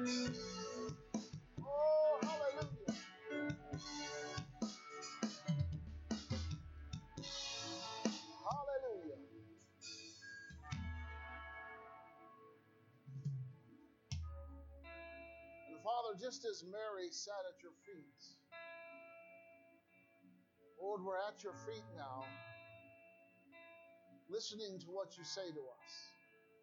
Oh, hallelujah. Hallelujah. And Father, just as Mary sat at your feet, Lord, we're at your feet now, listening to what you say to us.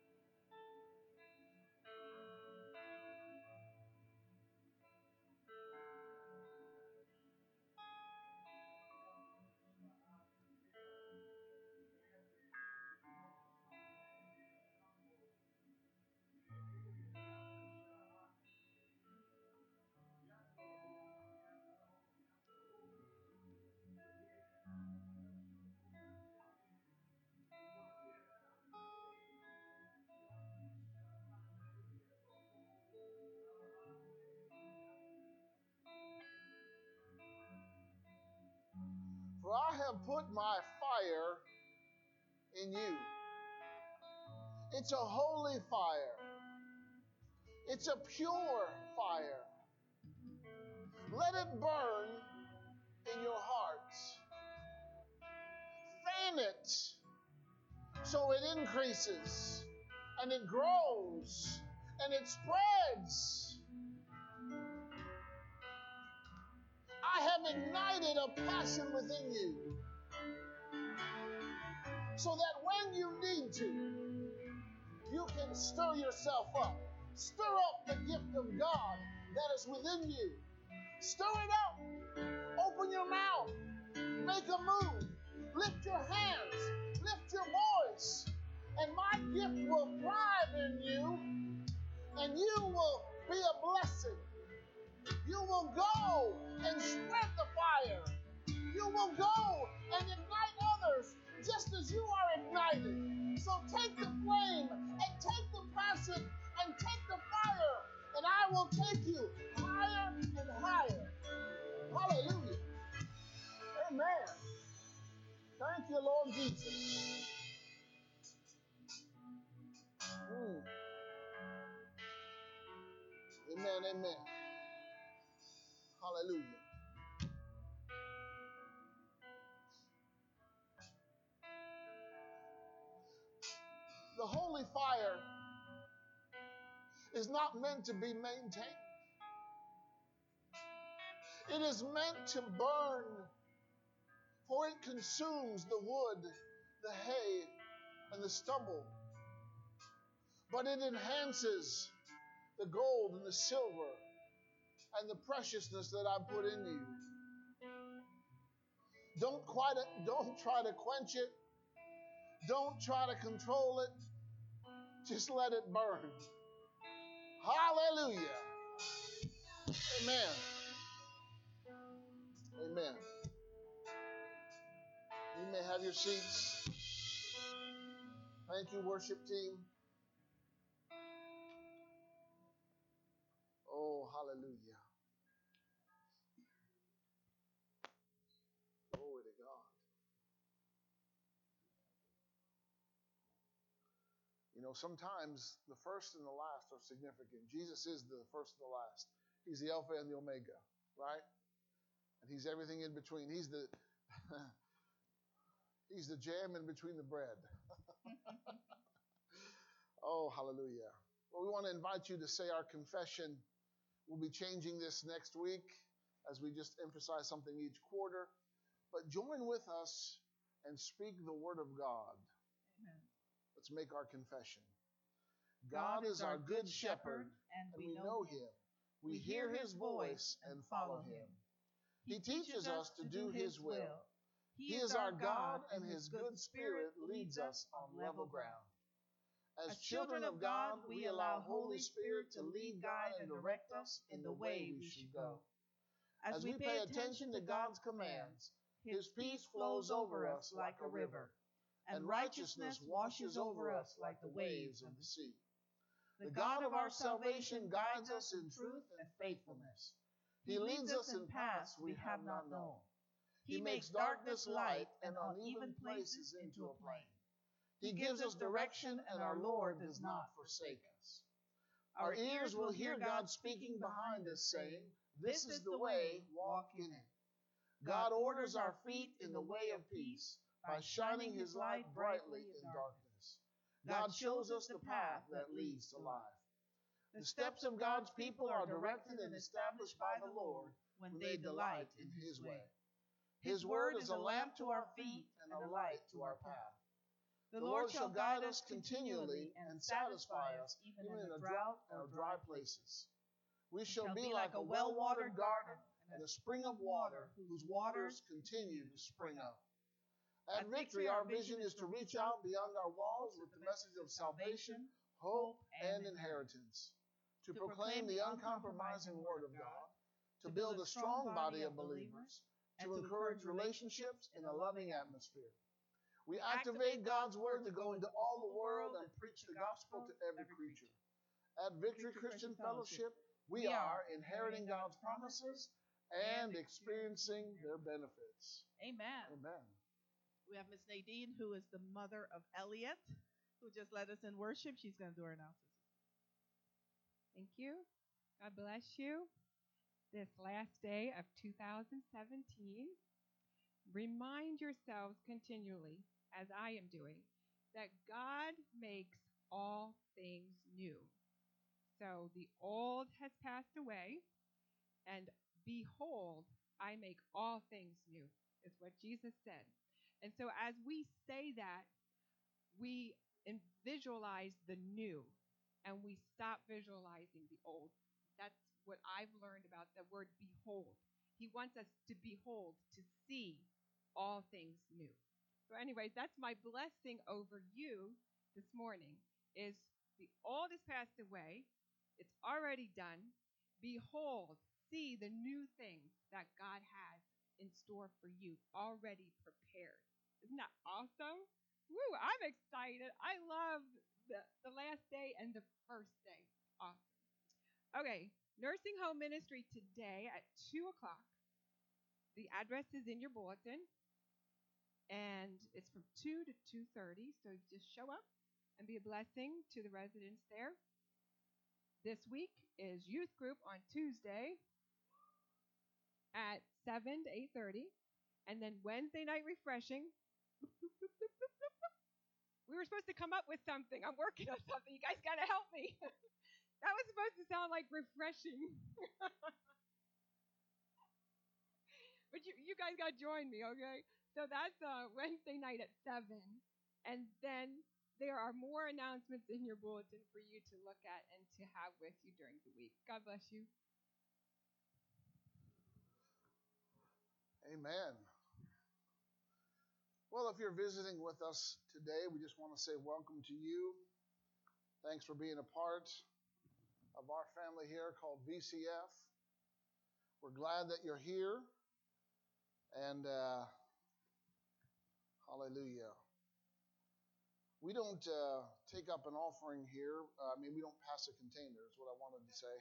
For I have put my fire in you. It's a holy fire. It's a pure fire. Let it burn in your hearts. Fan it so it increases and it grows and it spreads. I have ignited a passion within you so that when you need to, you can stir yourself up. Stir up the gift of God that is within you. Stir it up. Open your mouth. Make a move. Lift your hands. Lift your voice. And my gift will thrive in you. And you will be a blessing. You will go and spread the fire. You will go and ignite others just as you are ignited. So take the flame and take the passion and take the fire, and I will take you higher and higher. Hallelujah. Amen. Thank you, Lord Jesus. Amen, amen. Hallelujah. The holy fire is not meant to be maintained. It is meant to burn, for it consumes the wood, the hay, and the stubble. But it enhances the gold and the silver and the preciousness that I put in you. Don't try to quench it. Don't try to control it. Just let it burn. Hallelujah. Amen. Amen. You may have your seats. Thank you, worship team. Oh, hallelujah. Glory to God. You know, sometimes the first and the last are significant. Jesus is the first and the last. He's the Alpha and the Omega, right? And he's everything in between. He's the he's the jam in between the bread. Oh, hallelujah. Well, we want to invite you to say our confession. We'll be changing this next week as we just emphasize something each quarter. But join with us and speak the word of God. Amen. Let's make our confession. God is our good shepherd, and we know him. We hear his voice and follow him. He teaches us to do his will. He is our God, and his good spirit leads us on level ground. As children of God, we allow Holy Spirit to lead, guide, and direct us in the way we should go. As we pay attention to God's commands, his peace flows over us like a river, and righteousness washes over us like the waves of the sea. The God of our salvation guides us in truth and faithfulness. He leads us in paths we have not known. He makes darkness light and uneven places into a plain. He gives us direction, and our Lord does not forsake us. Our ears will hear God speaking behind us, saying, "This is the way, walk in it." God orders our feet in the way of peace by shining His light brightly in darkness. God shows us the path that leads to life. The steps of God's people are directed and established by the Lord when they delight in His way. His word is a lamp to our feet and a light to our path. The Lord shall guide us continually and satisfy us even in a drought or dry places. We shall be like a well-watered garden and a spring of water whose waters continue to spring up. At Victory, our vision is to reach out beyond our walls with the message of salvation, hope, and inheritance, to proclaim the uncompromising Word of God, to build a strong body of believers, to encourage relationships in a loving atmosphere. We activate God's Word to go into all the world and preach the gospel to every creature. At Victory Christian Fellowship, we are inheriting God's promises and experiencing their benefits. Amen. Amen. We have Miss Nadine, who is the mother of Elliot, who just led us in worship. She's going to do her announcements. Thank you. God bless you. This last day of 2017, remind yourselves continually, as I am doing, that God makes all things new. So the old has passed away, and behold, I make all things new, is what Jesus said. And so as we say that, we visualize the new, and we stop visualizing the old. That's what I've learned about the word behold. He wants us to behold, to see all things new. So anyway, that's my blessing over you this morning, is the old has passed away. It's already done. Behold, see the new things that God has in store for you, already prepared. Isn't that awesome? Woo, I'm excited. I love the last day and the first day. Awesome. Okay, nursing home ministry today at 2 o'clock. The address is in your bulletin, and it's from 2 to 2:30, so just show up and be a blessing to the residents there. This week is youth group on Tuesday at 7 to 8:30, and then Wednesday night refreshing. We were supposed to come up with something. I'm working on something. You guys got to help me. That was supposed to sound like refreshing. But you guys got to join me, okay? So that's Wednesday night at 7. And then there are more announcements in your bulletin for you to look at and to have with you during the week. God bless you. Amen. Well, if you're visiting with us today, we just want to say welcome to you. Thanks for being a part of our family here called VCF. We're glad that you're here. And hallelujah. We don't take up an offering here. We don't pass a container is what I wanted to say.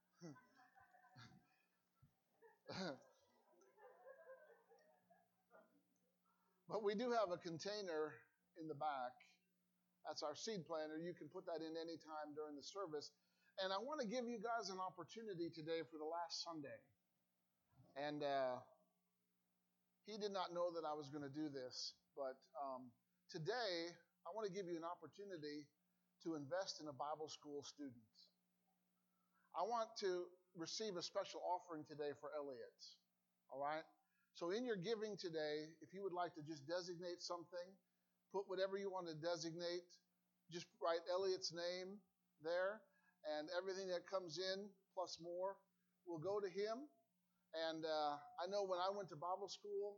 But we do have a container in the back. That's our seed planter. You can put that in any time during the service. And I want to give you guys an opportunity today for the last Sunday. And he did not know that I was going to do this. But today, I want to give you an opportunity to invest in a Bible school student. I want to receive a special offering today for Elliot. All right? So in your giving today, if you would like to just designate something, put whatever you want to designate, just write Elliot's name there, and everything that comes in plus more will go to him. And I know when I went to Bible school,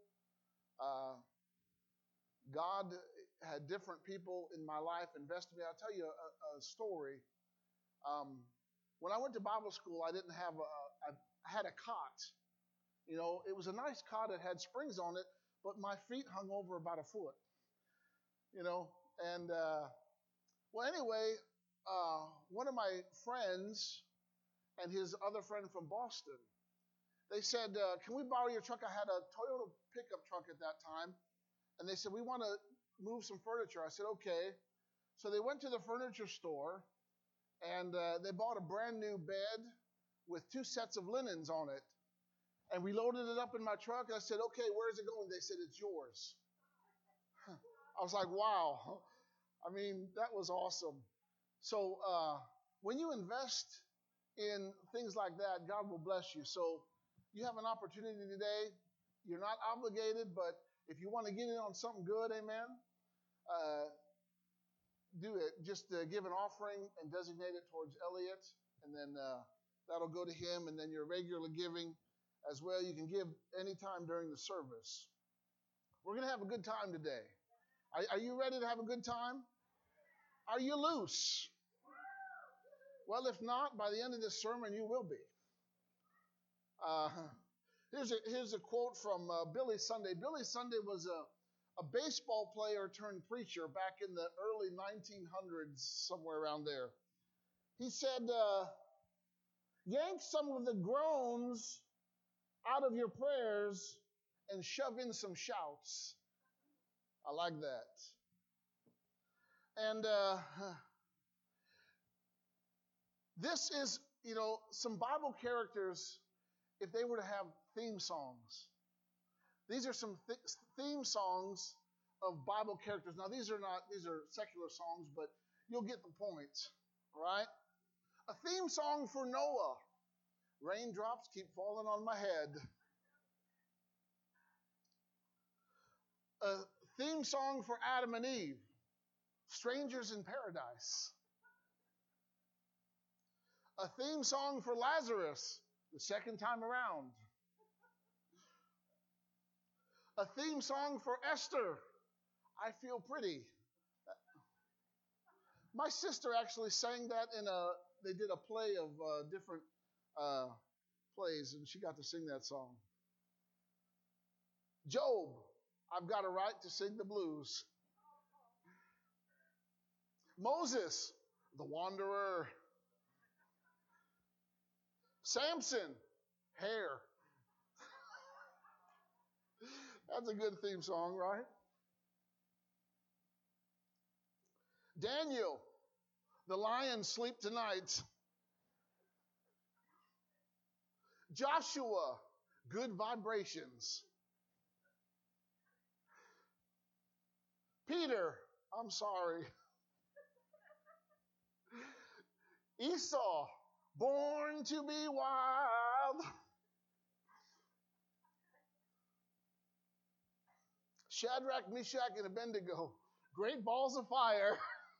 God had different people in my life invest in me. I'll tell you a story. When I went to Bible school, I didn't have I had a cot. You know, it was a nice cot. It had springs on it, but my feet hung over about a foot. You know, and well, anyway, one of my friends and his other friend from Boston, they said, "Can we borrow your truck?" I had a Toyota pickup truck at that time, and they said, "We want to move some furniture." I said, "Okay." So they went to the furniture store, And they bought a brand new bed with 2 sets of linens on it. And we loaded it up in my truck. And I said, okay, where's it going? They said, it's yours. I was like, wow. I mean, that was awesome. So when you invest in things like that, God will bless you. So you have an opportunity today. You're not obligated, but if you want to get in on something good, amen, do it. Just give an offering and designate it towards Elliot, and then that'll go to him, and then your regular giving as well. You can give anytime during the service. We're going to have a good time today. Are you ready to have a good time? Are you loose? Well, if not, by the end of this sermon, you will be. Here's a quote from Billy Sunday. Billy Sunday was a baseball player turned preacher back in the early 1900s, somewhere around there. He said, yank some of the groans out of your prayers and shove in some shouts. I like that. And this is, some Bible characters, if they were to have theme songs. These are some theme songs of Bible characters. Now, these are secular songs, but you'll get the point, right? A theme song for Noah. Raindrops keep falling on my head. A theme song for Adam and Eve. Strangers in Paradise. A theme song for Lazarus, the second time around. A theme song for Esther, I Feel Pretty. My sister actually sang that they did a play of different plays, and she got to sing that song. Job, I've got a right to sing the blues. Moses, the wanderer. Samson, hair. That's a good theme song, right? Daniel, the lions sleep tonight. Joshua, good vibrations. Peter, I'm sorry. Esau, born to be wild. Shadrach, Meshach, and Abednego, great balls of fire.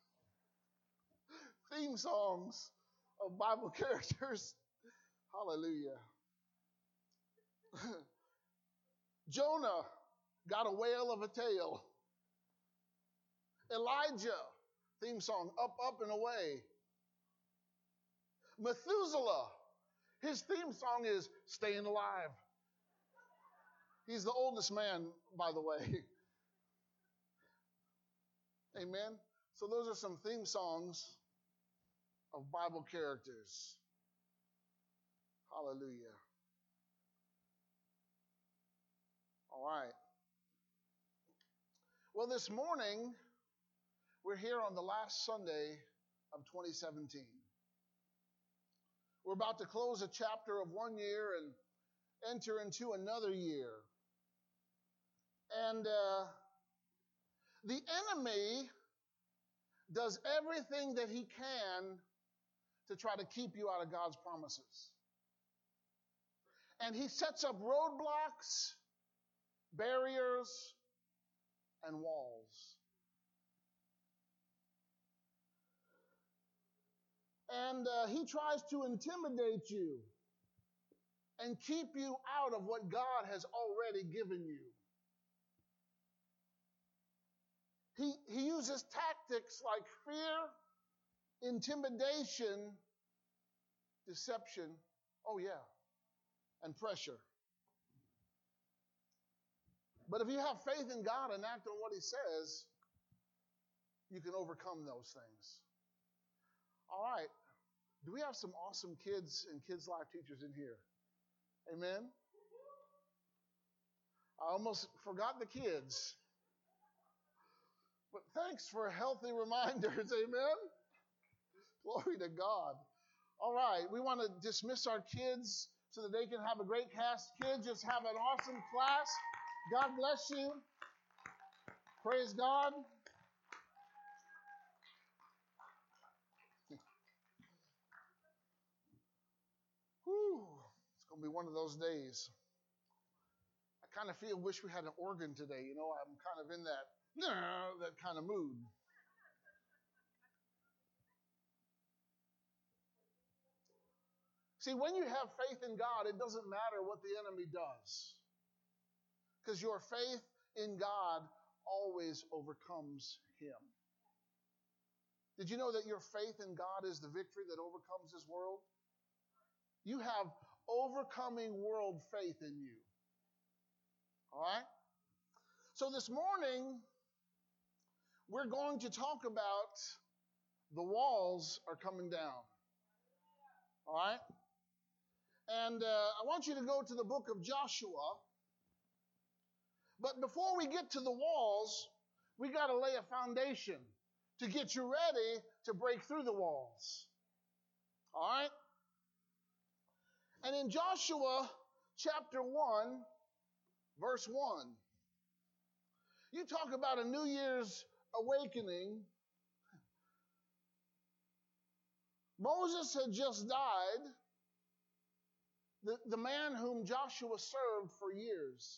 Theme songs of Bible characters. Hallelujah. Jonah got a whale of a tail. Elijah, theme song, up, up, and away. Methuselah, his theme song is Staying Alive. He's the oldest man, by the way. Amen. So those are some theme songs of Bible characters. Hallelujah. All right. Well, this morning, we're here on the last Sunday of 2017. We're about to close a chapter of 1 year and enter into another year. And the enemy does everything that he can to try to keep you out of God's promises. And he sets up roadblocks, barriers, and walls. And he tries to intimidate you and keep you out of what God has already given you. He uses tactics like fear, intimidation, deception, and pressure. But if you have faith in God and act on what he says, you can overcome those things. All right. Do we have some awesome kids and kids' life teachers in here? Amen? I almost forgot the kids. But thanks for healthy reminders, amen? Glory to God. All right, we want to dismiss our kids so that they can have a great class. Kids, just have an awesome class. God bless you. Praise God. Whew. It's going to be one of those days. I kind of wish we had an organ today. You know, I'm kind of in that kind of mood. See, when you have faith in God, it doesn't matter what the enemy does. Because your faith in God always overcomes him. Did you know that your faith in God is the victory that overcomes this world? You have overcoming world faith in you. All right? So this morning, we're going to talk about the walls are coming down. All right? And I want you to go to the book of Joshua. But before we get to the walls, we got to lay a foundation to get you ready to break through the walls. All right? And in Joshua chapter 1, verse 1, you talk about a New Year's awakening. Moses had just died, the man whom Joshua served for years.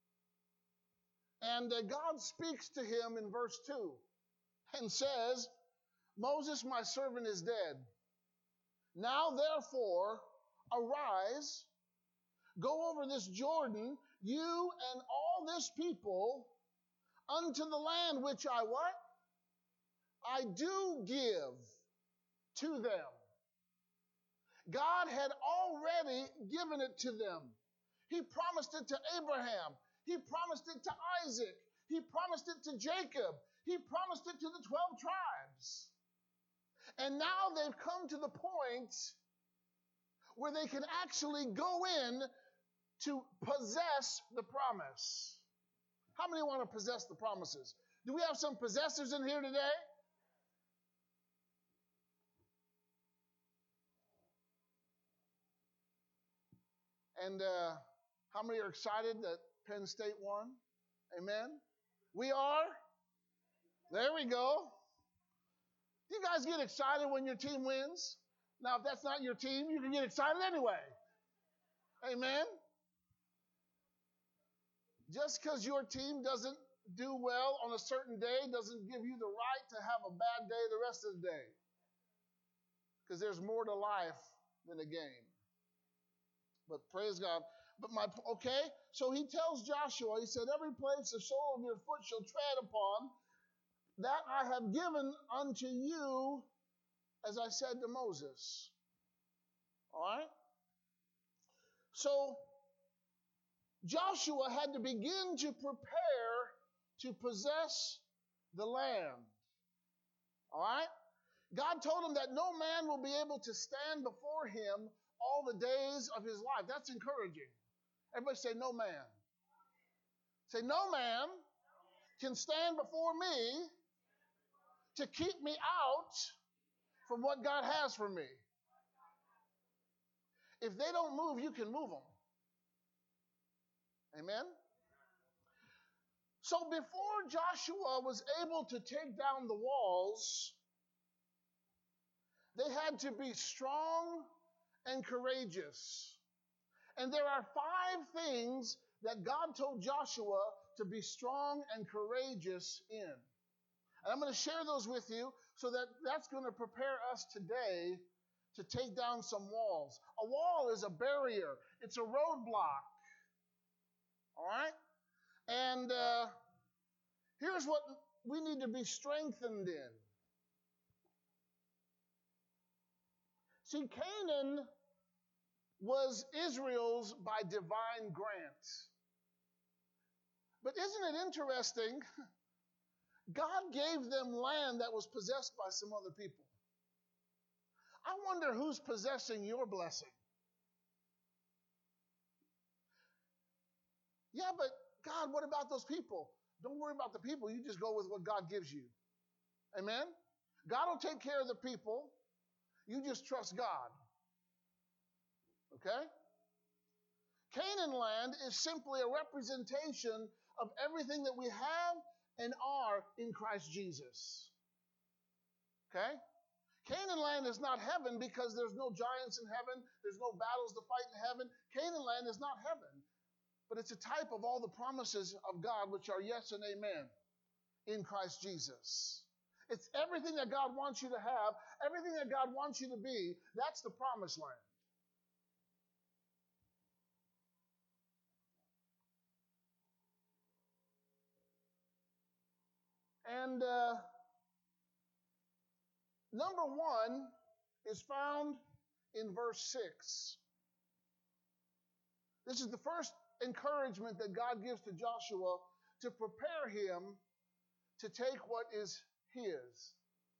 And God speaks to him in verse 2 and says, Moses, my servant, is dead. Now, therefore, arise, go over this Jordan, you and all this people, unto the land which I what? I do give to them. God had already given it to them. He promised it to Abraham. He promised it to Isaac. He promised it to Jacob. He promised it to the 12 tribes. And now they've come to the point where they can actually go in to possess the promise. How many want to possess the promises? Do we have some possessors in here today? And how many are excited that Penn State won? Amen? We are? There we go. You guys get excited when your team wins? Now, if that's not your team, you can get excited anyway. Amen? Just because your team doesn't do well on a certain day doesn't give you the right to have a bad day the rest of the day. Because there's more to life than a game. But praise God. So he tells Joshua, he said, every place the sole of your foot shall tread upon, that I have given unto you, as I said to Moses. All right? So Joshua had to begin to prepare to possess the land. All right? God told him that no man will be able to stand before him all the days of his life. That's encouraging. Everybody say, no man. Say, no man can stand before me to keep me out from what God has for me. If they don't move, you can move them. Amen? So before Joshua was able to take down the walls, they had to be strong and courageous. And there are 5 things that God told Joshua to be strong and courageous in. And I'm going to share those with you so that that's going to prepare us today to take down some walls. A wall is a barrier. It's a roadblock. All right? And here's what we need to be strengthened in. See, Canaan was Israel's by divine grant. But isn't it interesting? God gave them land that was possessed by some other people. I wonder who's possessing your blessing. Yeah, but God, what about those people? Don't worry about the people. You just go with what God gives you. Amen? God will take care of the people. You just trust God. Okay? Canaan land is simply a representation of everything that we have and are in Christ Jesus. Okay? Canaan land is not heaven because there's no giants in heaven. There's no battles to fight in heaven. Canaan land is not heaven. But it's a type of all the promises of God, which are yes and amen in Christ Jesus. It's everything that God wants you to have, everything that God wants you to be. That's the promised land. And number one is found in verse 6. This is the first encouragement that God gives to Joshua to prepare him to take what is his.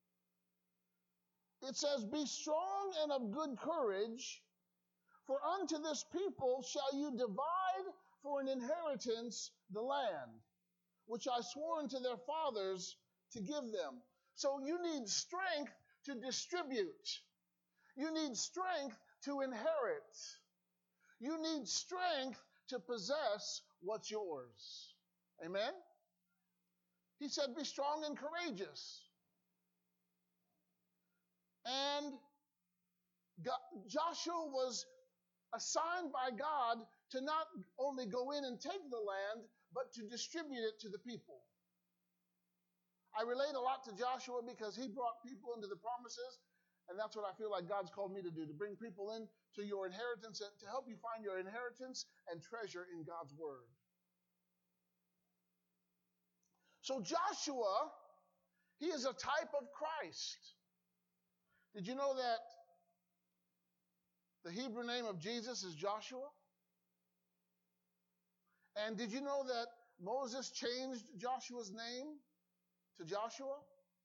It says, "Be strong and of good courage, for unto this people shall you divide for an inheritance the land, which I swore unto their fathers to give them." So you need strength to distribute. You need strength to inherit. You need strength to possess what's yours. Amen? He said, be strong and courageous. And Joshua was assigned by God to not only go in and take the land, but to distribute it to the people. I relate a lot to Joshua because he brought people into the promises, and that's what I feel like God's called me to do, to bring people in to your inheritance, to help you find your inheritance and treasure in God's word. So Joshua, he is a type of Christ. Did you know that the Hebrew name of Jesus is Joshua? And did you know that Moses changed Joshua's name to Joshua?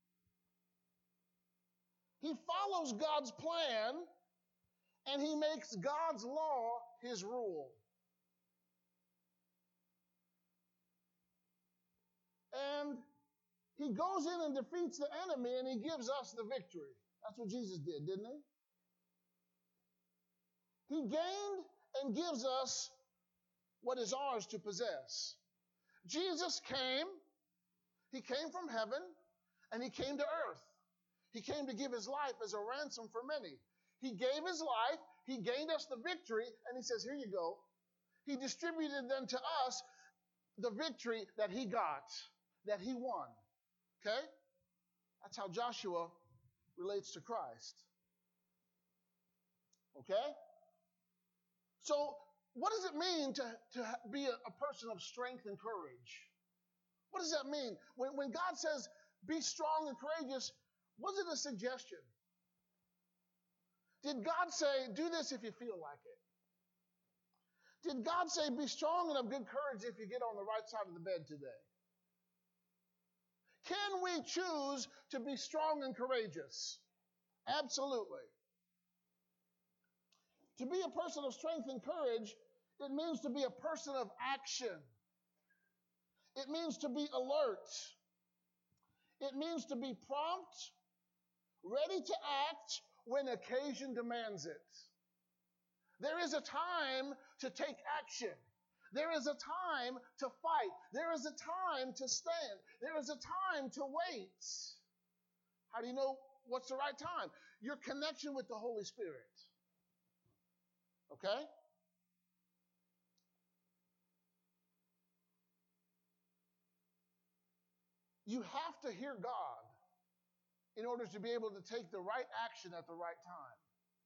He follows God's plan, and he makes God's law his rule. And he goes in and defeats the enemy, and he gives us the victory. That's what Jesus did, didn't he? He gained and gives us what is ours to possess. Jesus came. He came from heaven, and he came to earth. He came to give his life as a ransom for many. He gave his life. He gained us the victory, and he says, here you go. He distributed then to us the victory that he got, that he won. Okay? That's how Joshua relates to Christ. Okay? So, what does it mean to be a person of strength and courage? What does that mean? When God says, be strong and courageous, was it a suggestion? Did God say, do this if you feel like it? Did God say, be strong and of good courage if you get on the right side of the bed today? Can we choose to be strong and courageous? Absolutely. To be a person of strength and courage, it means to be a person of action. It means to be alert. It means to be prompt, ready to act when occasion demands it. There is a time to take action. There is a time to fight. There is a time to stand. There is a time to wait. How do you know what's the right time? Your connection with the Holy Spirit. Okay? You have to hear God in order to be able to take the right action at the right time.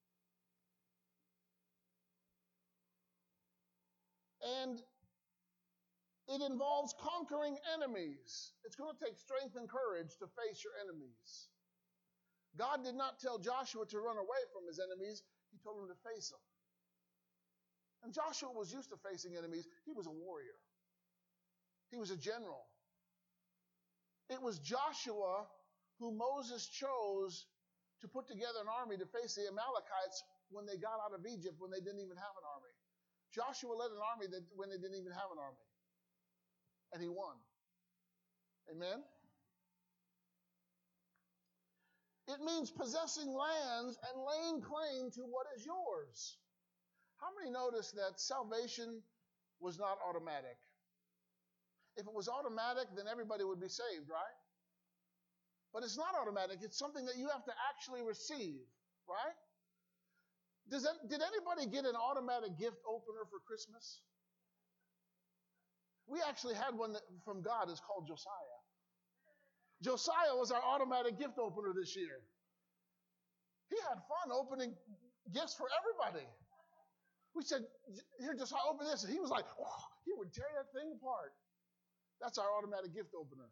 And it involves conquering enemies. It's going to take strength and courage to face your enemies. God did not tell Joshua to run away from his enemies. He told him to face them. And Joshua was used to facing enemies. He was a warrior. He was a general. It was Joshua who Moses chose to put together an army to face the Amalekites when they got out of Egypt, when they didn't even have an army. Joshua led an army when they didn't even have an army. And he won. Amen? It means possessing lands and laying claim to what is yours. How many notice that salvation was not automatic? If it was automatic, then everybody would be saved, right? But it's not automatic. It's something that you have to actually receive, right? Did anybody get an automatic gift opener for Christmas? We actually had one from God. It's called Josiah. Josiah was our automatic gift opener this year. He had fun opening gifts for everybody. We said, here, Josiah, open this. And he was like, oh, he would tear that thing apart. That's our automatic gift opener.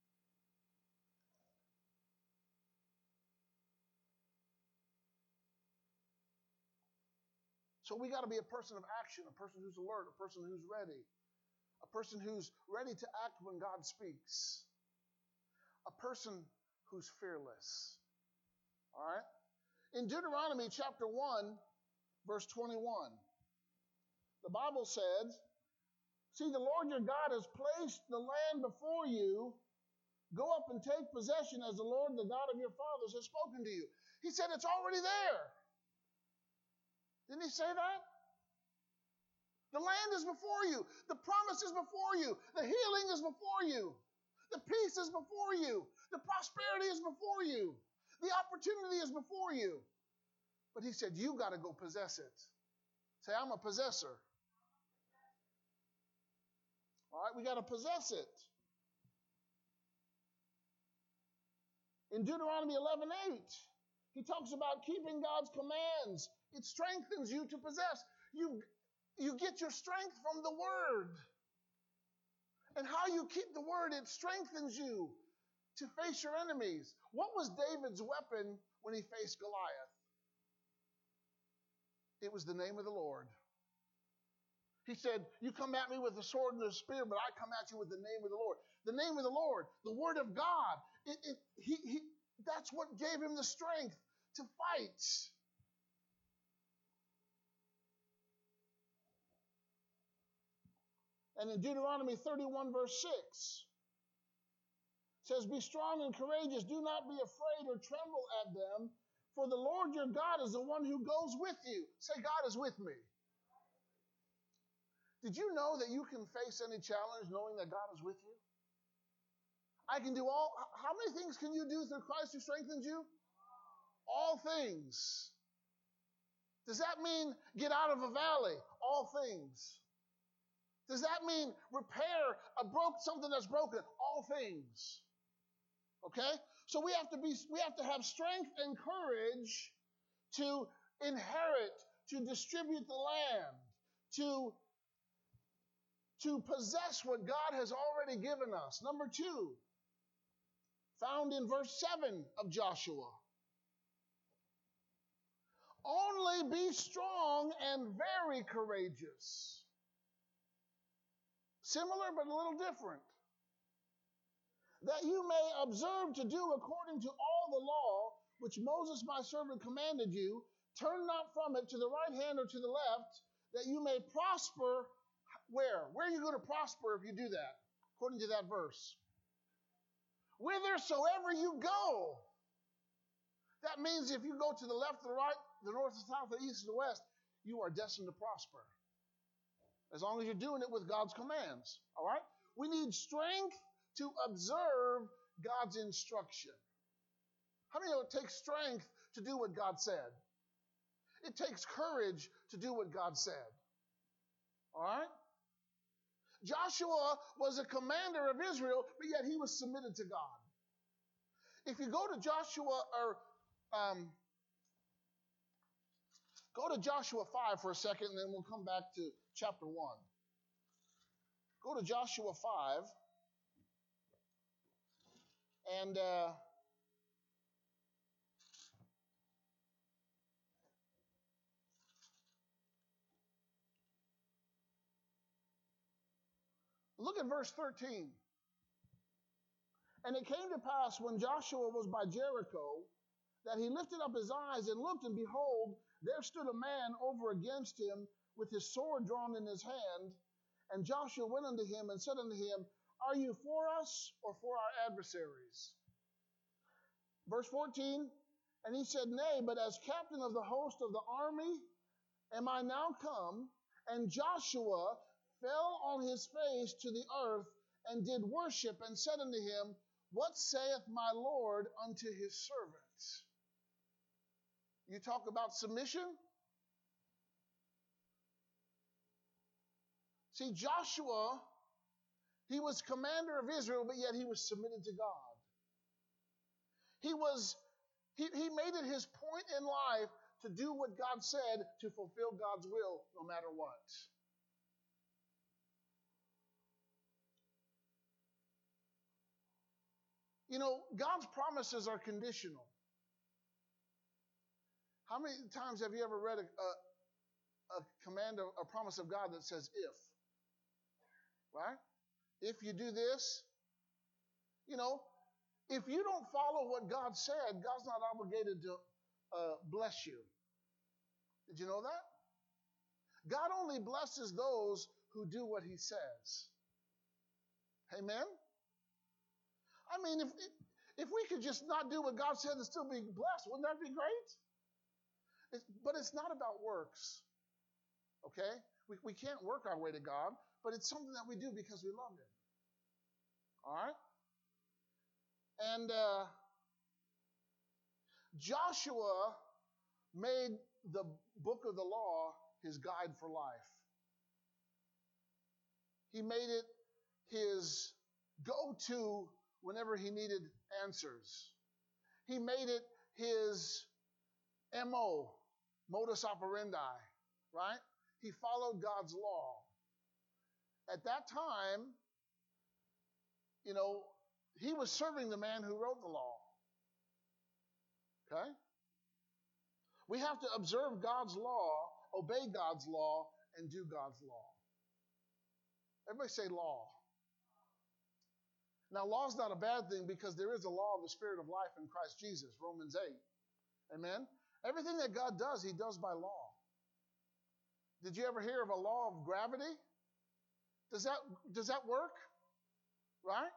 So we got to be a person of action, a person who's alert, a person who's ready, a person who's ready to act when God speaks, a person who's fearless. All right? In Deuteronomy chapter 1, verse 21, the Bible says, see, the Lord your God has placed the land before you. Go up and take possession as the Lord, the God of your fathers, has spoken to you. He said it's already there. Didn't he say that? The land is before you. The promise is before you. The healing is before you. The peace is before you. The prosperity is before you. The opportunity is before you. But he said, you got to go possess it. Say, I'm a possessor. All right, we got to possess it. In Deuteronomy 11:8, he talks about keeping God's commands. It strengthens you to possess. You get your strength from the Word. And how you keep the Word, it strengthens you to face your enemies. What was David's weapon when he faced Goliath? It was the name of the Lord. He said, you come at me with a sword and a spear, but I come at you with the name of the Lord. The name of the Lord, the Word of God. That's what gave him the strength to fight. And in Deuteronomy 31, verse 6, it says, be strong and courageous. Do not be afraid or tremble at them, for the Lord your God is the one who goes with you. Say, God is with me. Did you know that you can face any challenge knowing that God is with you? I can do how many things can you do through Christ who strengthens you? All things. Does that mean get out of a valley? All things. Does that mean repair something that's broken? All things. Okay? So we have to have strength and courage to inherit, to distribute the land, to possess what God has already given us. Number 2, found in verse 7 of Joshua. Only be strong and very courageous. Similar but a little different. That you may observe to do according to all the law which Moses my servant commanded you. Turn not from it to the right hand or to the left, that you may prosper. Where? Where are you going to prosper if you do that? According to that verse. Whithersoever you go. That means if you go to the left, the right, the north, the south, the east, and the west, you are destined to prosper. As long as you're doing it with God's commands. All right? We need strength to observe God's instruction. How many know it takes strength to do what God said? It takes courage to do what God said. All right? Joshua was a commander of Israel, but yet he was submitted to God. If you go to Joshua go to Joshua 5 for a second, and then we'll come back to chapter 1. Go to Joshua 5. And look at verse 13. And it came to pass when Joshua was by Jericho that he lifted up his eyes and looked, and behold, there stood a man over against him with his sword drawn in his hand. And Joshua went unto him and said unto him, are you for us or for our adversaries? Verse 14, And he said, Nay, but as captain of the host of the army am I now come. And Joshua fell on his face to the earth and did worship and said unto him, What saith my Lord unto his servants? You talk about submission? See, Joshua, he was commander of Israel, but yet he was submitted to God. He made it his point in life to do what God said, to fulfill God's will no matter what. You know, God's promises are conditional. How many times have you ever read a command, a promise of God that says if? Right? If you do this, you know, if you don't follow what God said, God's not obligated to bless you. Did you know that? God only blesses those who do what he says. Amen? I mean, if we could just not do what God said and still be blessed, wouldn't that be great? But it's not about works. Okay? We can't work our way to God, but it's something that we do because we love him. All right? And Joshua made the book of the law his guide for life. He made it his go-to whenever he needed answers. He made it his MO, modus operandi, right? He followed God's law. At that time, you know, he was serving the man who wrote the law. Okay? We have to observe God's law, obey God's law, and do God's law. Everybody say law. Now, law is not a bad thing because there is a law of the Spirit of life in Christ Jesus, Romans 8. Amen? Everything that God does, he does by law. Did you ever hear of a law of gravity? Does that work? Right?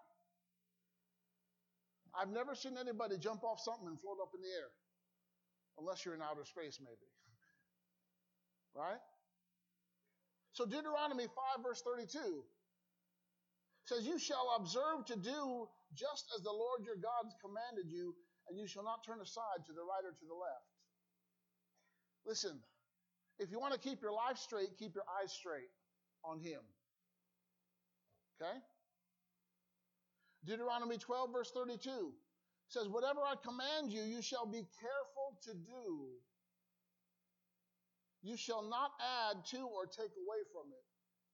I've never seen anybody jump off something and float up in the air. Unless you're in outer space, maybe. Right? So Deuteronomy 5 verse 32 says, You shall observe to do just as the Lord your God commanded you, and you shall not turn aside to the right or to the left. Listen, if you want to keep your life straight, keep your eyes straight on him. Okay? Deuteronomy 12 verse 32 says, Whatever I command you, you shall be careful to do. You shall not add to or take away from it.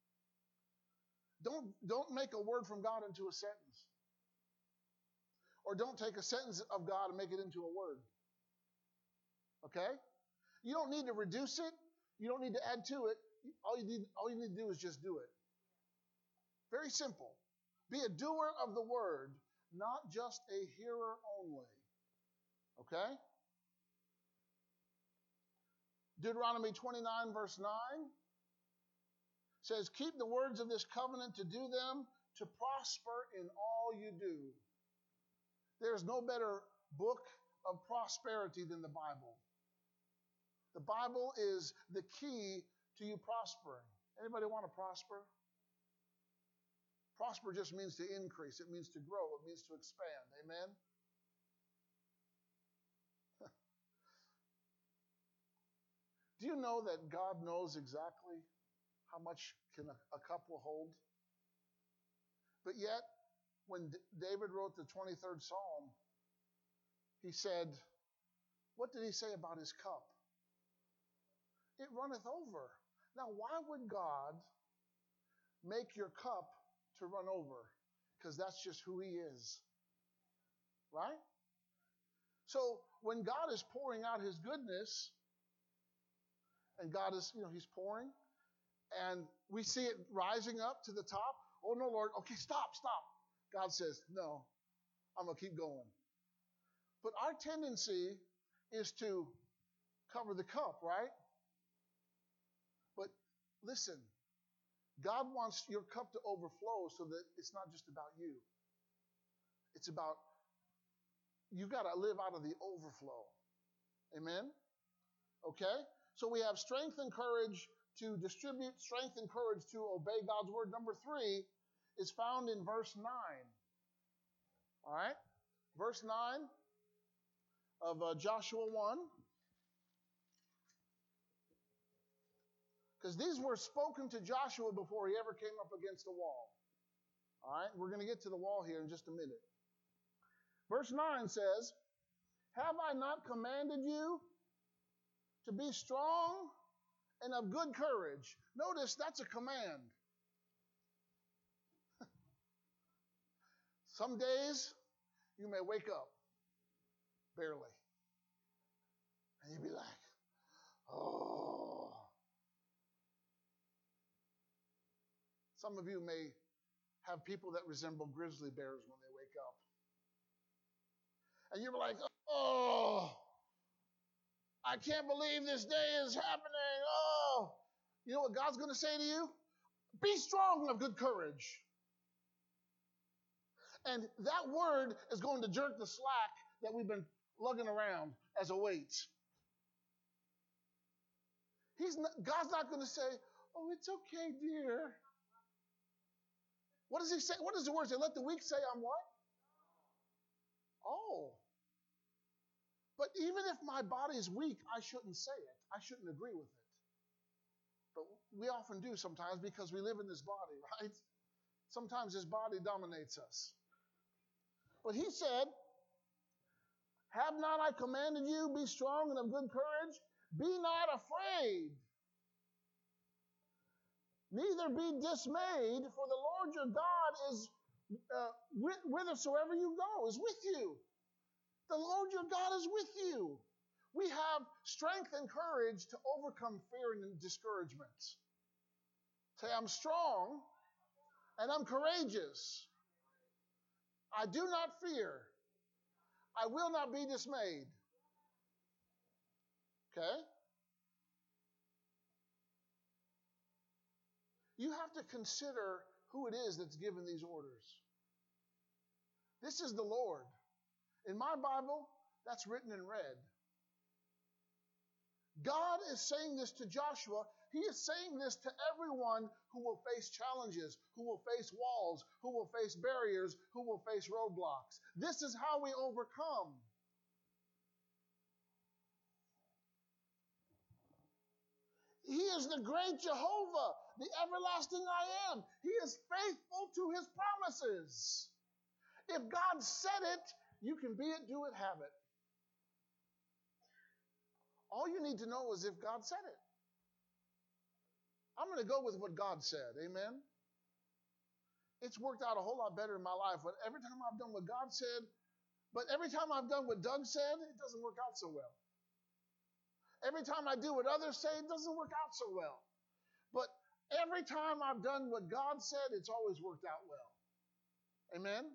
Don't make a word from God into a sentence. Or don't take a sentence of God and make it into a word. Okay? You don't need to reduce it. You don't need to add to it. All you need to do is just do it. Very simple. Be a doer of the word, not just a hearer only. Okay? Deuteronomy 29 verse 9 says, Keep the words of this covenant to do them, to prosper in all you do. There's no better book of prosperity than the Bible. The Bible is the key to you prospering. Anybody want to prosper? Prosper just means to increase. It means to grow. It means to expand. Amen? Do you know that God knows exactly how much can a cup will hold? But yet, when David wrote the 23rd Psalm, he said, what did he say about his cup? It runneth over. Now, why would God make your cup to run over? Because that's just who he is. Right? So, when God is pouring out his goodness, and God is, he's pouring, and we see it rising up to the top. Oh, no, Lord. Okay, stop. God says, no, I'm going to keep going. But our tendency is to cover the cup, right? But listen, God wants your cup to overflow so that it's not just about you. It's about, you got to live out of the overflow. Amen? Okay? So we have strength and courage to distribute, strength and courage to obey God's word. Number 3 is found in verse 9. All right? Verse 9 of Joshua 1. Because these were spoken to Joshua before he ever came up against a wall. All right? We're going to get to the wall here in just a minute. Verse 9 says, have I not commanded you to be strong and of good courage? Notice that's a command. Some days you may wake up barely. And you'd be like, oh. Some of you may have people that resemble grizzly bears when they wake up. And you're like, oh, I can't believe this day is happening. Oh, you know what God's going to say to you? Be strong and of good courage. And that word is going to jerk the slack that we've been lugging around as a weight. God's not going to say, oh, it's okay, dear. What does he say? What does the word say? Let the weak say, I'm what? Oh. But even if my body is weak, I shouldn't say it. I shouldn't agree with it. But we often do sometimes because we live in this body, right? Sometimes this body dominates us. But he said, have not I commanded you, be strong and of good courage? Be not afraid. Neither be dismayed, for the Lord your God is whithersoever you go, is with you. The Lord your God is with you. We have strength and courage to overcome fear and discouragement. Say, I'm strong and I'm courageous. I do not fear. I will not be dismayed. Okay? You have to consider who it is that's given these orders. This is the Lord. In my Bible, that's written in red. God is saying this to Joshua. He is saying this to everyone who will face challenges, who will face walls, who will face barriers, who will face roadblocks. This is how we overcome. He is the great Jehovah, the everlasting I am. He is faithful to his promises. If God said it, you can be it, do it, have it. All you need to know is if God said it. I'm going to go with what God said. Amen? It's worked out a whole lot better in my life. But every time I've done what God said, but every time I've done what Doug said, it doesn't work out so well. Every time I do what others say, it doesn't work out so well. But every time I've done what God said, it's always worked out well. Amen?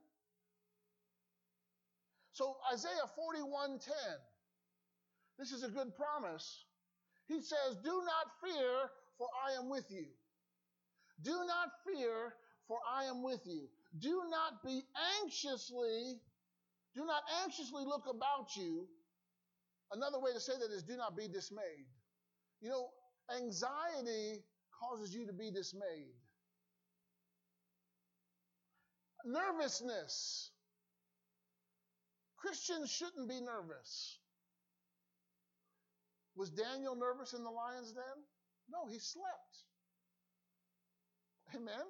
So Isaiah 41:10. This is a good promise. He says, do not fear, for I am with you. Do not fear, for I am with you. Do not anxiously look about you. Another way to say that is do not be dismayed. You know, anxiety causes you to be dismayed. Nervousness. Christians shouldn't be nervous. Was Daniel nervous in the lion's den? No, he slept. Amen?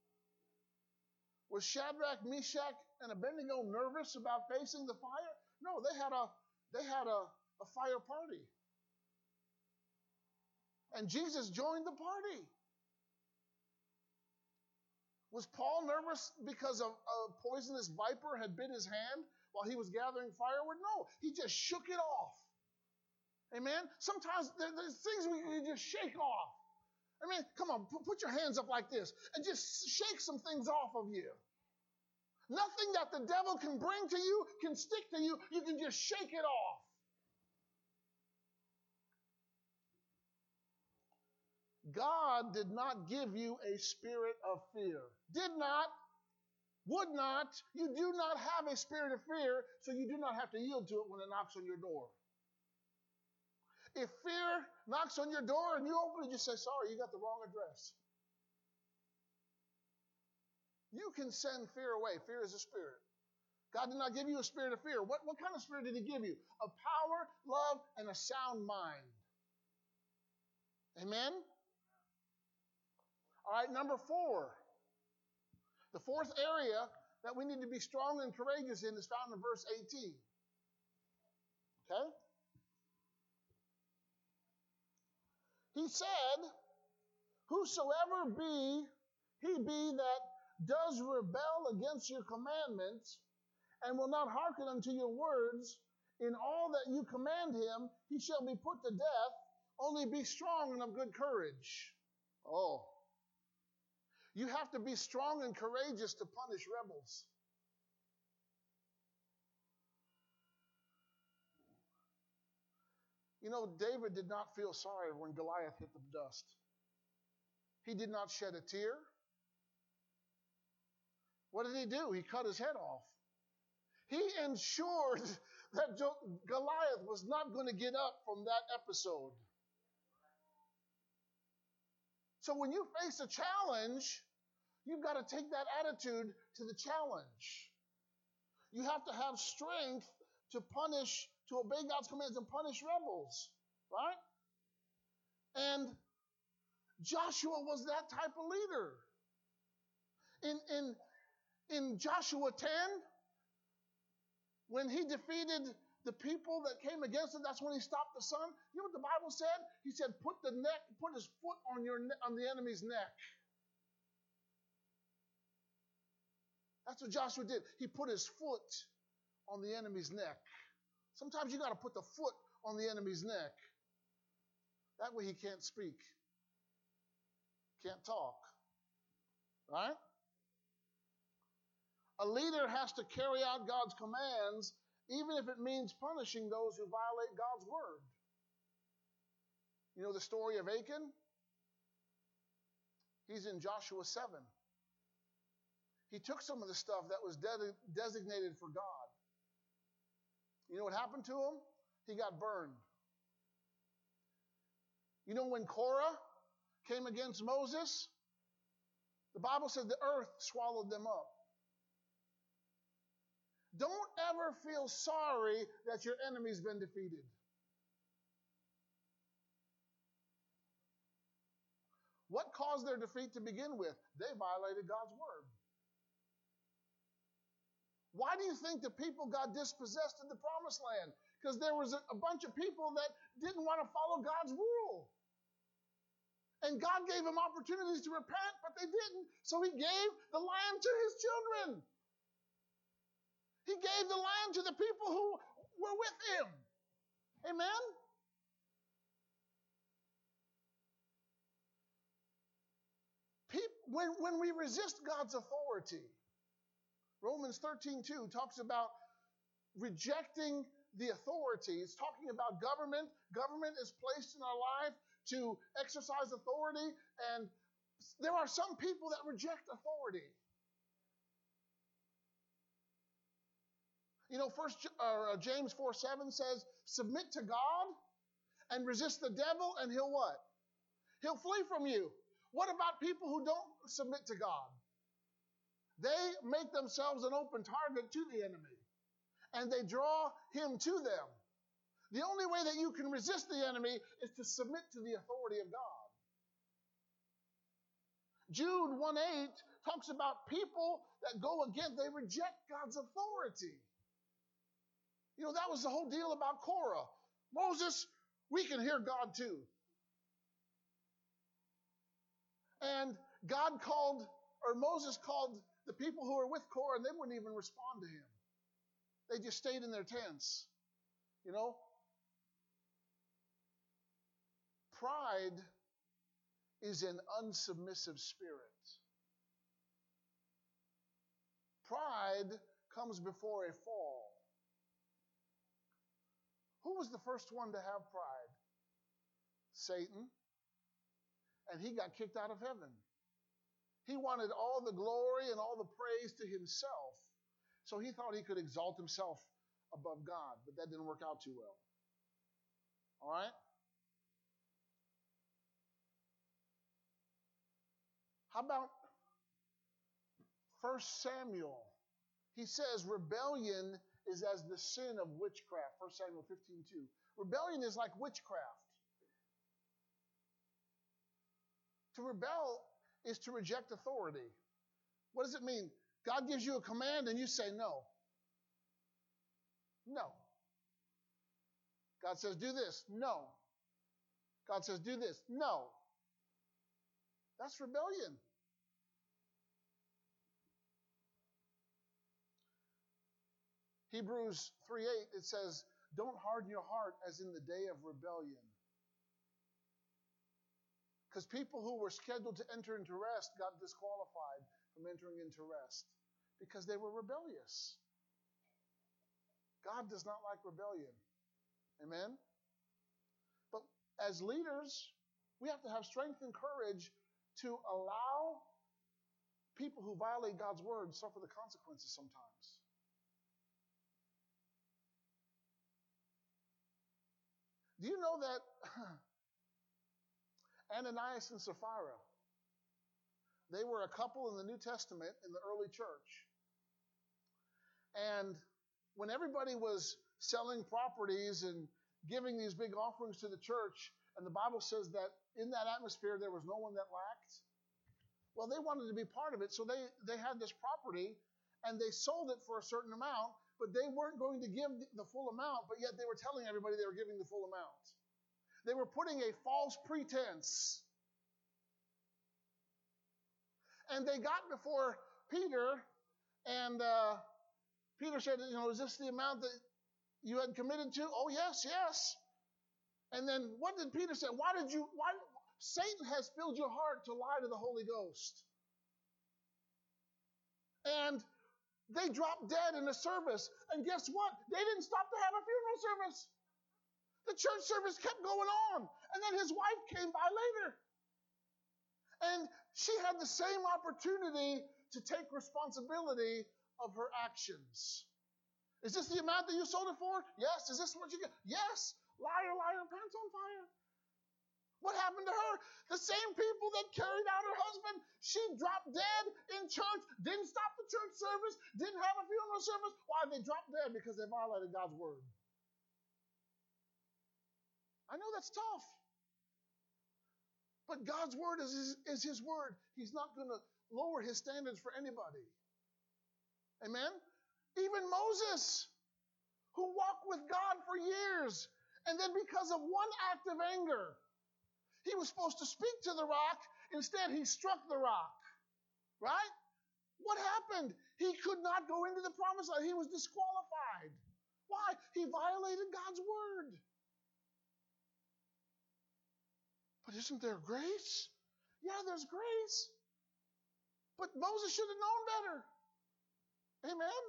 Was Shadrach, Meshach, and Abednego nervous about facing the fire? No, they had a fire party. And Jesus joined the party. Was Paul nervous because a poisonous viper had bit his hand while he was gathering firewood? No, he just shook it off. Amen? Sometimes there's things we just shake off. I mean, come on, put your hands up like this and just shake some things off of you. Nothing that the devil can bring to you can stick to you. You can just shake it off. God did not give you a spirit of fear. Did not, would not. You do not have a spirit of fear, so you do not have to yield to it when it knocks on your door. If fear knocks on your door and you open it, you say, sorry, you got the wrong address. You can send fear away. Fear is a spirit. God did not give you a spirit of fear. What kind of spirit did he give you? A power, love, and a sound mind. Amen? All right, number 4. The fourth area that we need to be strong and courageous in is found in verse 18. Okay? He said, whosoever he be that does rebel against your commandments and will not hearken unto your words, in all that you command him, he shall be put to death. Only be strong and of good courage. Oh. You have to be strong and courageous to punish rebels. You know, David did not feel sorry when Goliath hit the dust. He did not shed a tear. What did he do? He cut his head off. He ensured that Goliath was not going to get up from that episode. So when you face a challenge, you've got to take that attitude to the challenge. You have to have strength to obey God's commands and punish rebels, right? And Joshua was that type of leader. In Joshua 10, when he defeated the people that came against him, that's when he stopped the sun. You know what the Bible said? He said, put his foot on the enemy's neck. That's what Joshua did. He put his foot on the enemy's neck. Sometimes you got to put the foot on the enemy's neck. That way he can't speak. Can't talk. Right? A leader has to carry out God's commands, even if it means punishing those who violate God's word. You know the story of Achan? He's in Joshua 7. He took some of the stuff that was designated for God. You know what happened to him? He got burned. You know when Korah came against Moses? The Bible said the earth swallowed them up. Don't ever feel sorry that your enemy's been defeated. What caused their defeat to begin with? They violated God's word. Why do you think the people got dispossessed in the promised land? Because there was a bunch of people that didn't want to follow God's rule. And God gave them opportunities to repent, but they didn't. So he gave the land to his children. He gave the land to the people who were with him. Amen? When we resist God's authority, Romans 13:2 talks about rejecting the authority. It's talking about government. Government is placed in our life to exercise authority, and there are some people that reject authority. You know, James 4:7 says, submit to God and resist the devil, and he'll what? He'll flee from you. What about people who don't submit to God? They make themselves an open target to the enemy, and they draw him to them. The only way that you can resist the enemy is to submit to the authority of God. Jude 1:8 talks about people that go against, they reject God's authority. You know, that was the whole deal about Korah. Moses, we can hear God too. And Moses called the people who were with Korah, and they wouldn't even respond to him. They just stayed in their tents. You know? Pride is an unsubmissive spirit. Pride comes before a fall. Who was the first one to have pride? Satan. And he got kicked out of heaven. He wanted all the glory and all the praise to himself. So he thought he could exalt himself above God, but that didn't work out too well. All right? How about 1 Samuel? He says rebellion is as the sin of witchcraft. 1 Samuel 15:2. Rebellion is like witchcraft. To rebel is to reject authority. What does it mean? God gives you a command and you say no. No. God says, do this. No. God says, do this. No. That's rebellion. Hebrews 3:8, it says, don't harden your heart as in the day of rebellion. Because people who were scheduled to enter into rest got disqualified from entering into rest because they were rebellious. God does not like rebellion. Amen? But as leaders, we have to have strength and courage to allow people who violate God's word suffer the consequences sometimes. Do you know that Ananias and Sapphira, they were a couple in the New Testament in the early church. And when everybody was selling properties and giving these big offerings to the church, and the Bible says that in that atmosphere there was no one that lacked, well, they wanted to be part of it, so they had this property, and they sold it for a certain amount, but they weren't going to give the full amount, but yet they were telling everybody they were giving the full amount. They were putting a false pretense. And they got before Peter, and Peter said, is this the amount that you had committed to? Oh, yes, yes. And then what did Peter say? Why Satan has filled your heart to lie to the Holy Ghost. And they dropped dead in the service. And guess what? They didn't stop to have a funeral service. The church service kept going on. And then his wife came by later. And she had the same opportunity to take responsibility of her actions. Is this the amount that you sold it for? Yes. Is this what you get? Yes. Liar, liar, pants on fire. What happened to her? The same people that carried out her husband, she dropped dead in church, didn't stop the church service, didn't have a funeral service. Why? They dropped dead because they violated God's word. I know that's tough. But God's word is his word. He's not going to lower his standards for anybody. Amen? Even Moses, who walked with God for years, and then because of one act of anger, he was supposed to speak to the rock. Instead, he struck the rock. Right? What happened? He could not go into the promised land. He was disqualified. Why? He violated God's word. But isn't there grace? Yeah, there's grace. But Moses should have known better. Amen?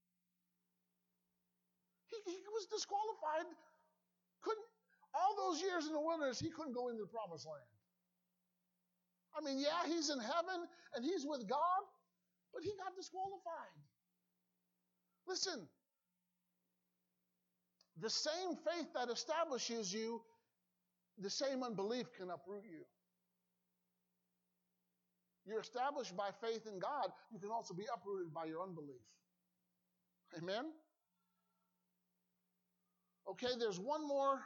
He was disqualified. All those years in the wilderness, he couldn't go into the promised land. I mean, yeah, he's in heaven and he's with God, but he got disqualified. Listen, the same faith that establishes you, the same unbelief can uproot you. You're established by faith in God. You can also be uprooted by your unbelief. Amen? Okay, there's one more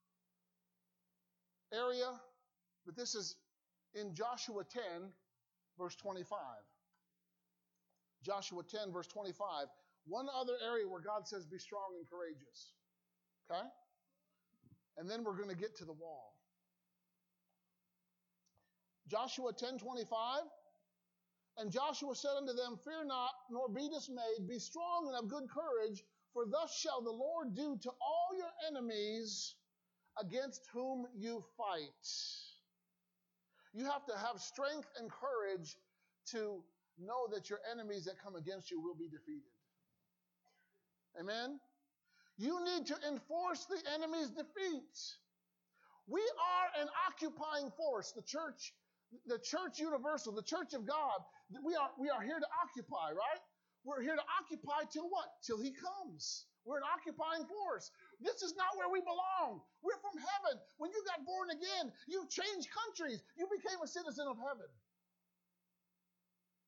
area, but this is in Joshua 10, verse 25. Joshua 10, verse 25. One other area where God says be strong and courageous. Okay? And then we're going to get to the wall. Joshua 10:25. And Joshua said unto them, fear not, nor be dismayed. Be strong and of good courage, for thus shall the Lord do to all your enemies against whom you fight. You have to have strength and courage to know that your enemies that come against you will be defeated. Amen? You need to enforce the enemy's defeat. We are an occupying force, the church universal, the church of God. We are here to occupy, right? We're here to occupy till what? Till he comes. We're an occupying force. This is not where we belong. We're from heaven. When you got born again, you changed countries. You became a citizen of heaven.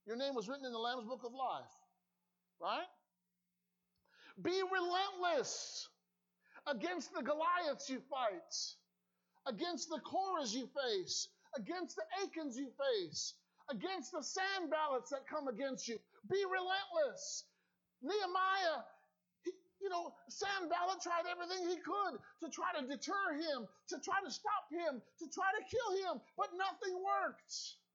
Your name was written in the Lamb's Book of Life. Right? Be relentless against the Goliaths you fight, against the Korahs you face, against the Achans you face, against the Sanballats that come against you. Be relentless. Nehemiah, Sanballat tried everything he could to try to deter him, to try to stop him, to try to kill him, but nothing worked.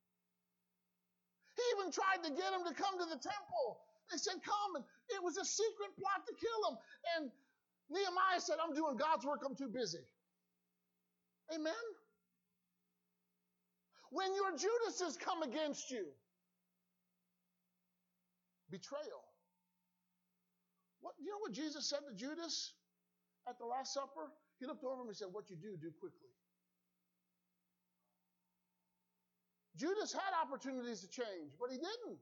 He even tried to get him to come to the temple. They said, come. And it was a secret plot to kill him. And Nehemiah said, I'm doing God's work. I'm too busy. Amen? When your Judases come against you, betrayal. You know what Jesus said to Judas at the Last Supper? He looked over him and said, what you do quickly. Judas had opportunities to change, but he didn't.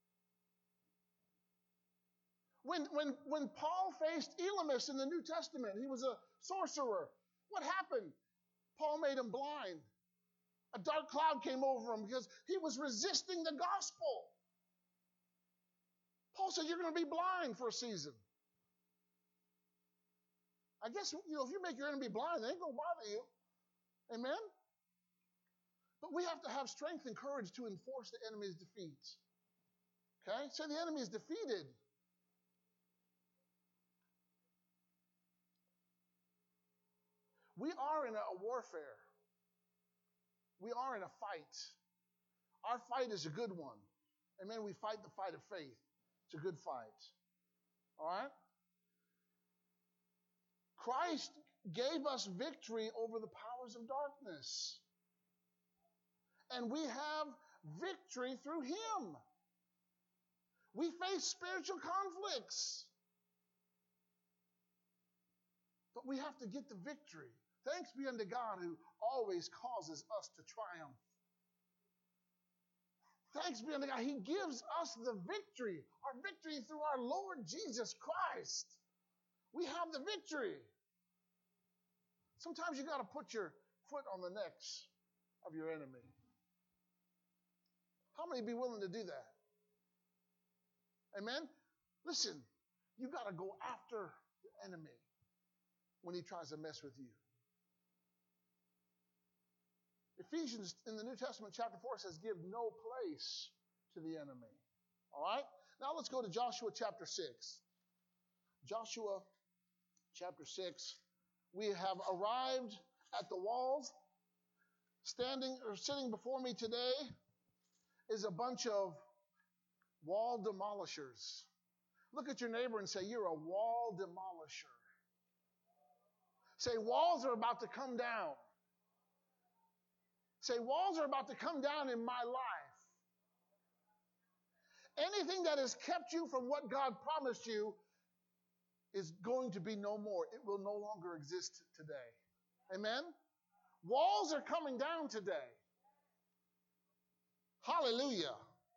When Paul faced Elymas in the New Testament, he was a sorcerer. What happened? Paul made him blind. A dark cloud came over him because he was resisting the gospel. Paul said, you're going to be blind for a season. I guess, if you make your enemy blind, they ain't going to bother you. Amen? But we have to have strength and courage to enforce the enemy's defeat. Okay? So the enemy is defeated. We are in a warfare. We are in a fight. Our fight is a good one. Amen? We fight the fight of faith. It's a good fight. All right? Christ gave us victory over the powers of darkness. And we have victory through Him. We face spiritual conflicts. But we have to get the victory. Thanks be unto God who always causes us to triumph. Thanks be unto God. He gives us the victory. Our victory through our Lord Jesus Christ. We have the victory. Sometimes you got to put your foot on the necks of your enemy. How many be willing to do that? Amen? Listen, you got to go after the enemy when he tries to mess with you. Ephesians in the New Testament chapter 4 says, give no place to the enemy. All right? Now let's go to Joshua chapter 6. Joshua chapter 6. We have arrived at the walls. Standing or sitting before me today is a bunch of wall demolishers. Look at your neighbor and say, you're a wall demolisher. Say, walls are about to come down. Say, walls are about to come down in my life. Anything that has kept you from what God promised you is going to be no more. It will no longer exist today. Amen? Walls are coming down today. Hallelujah.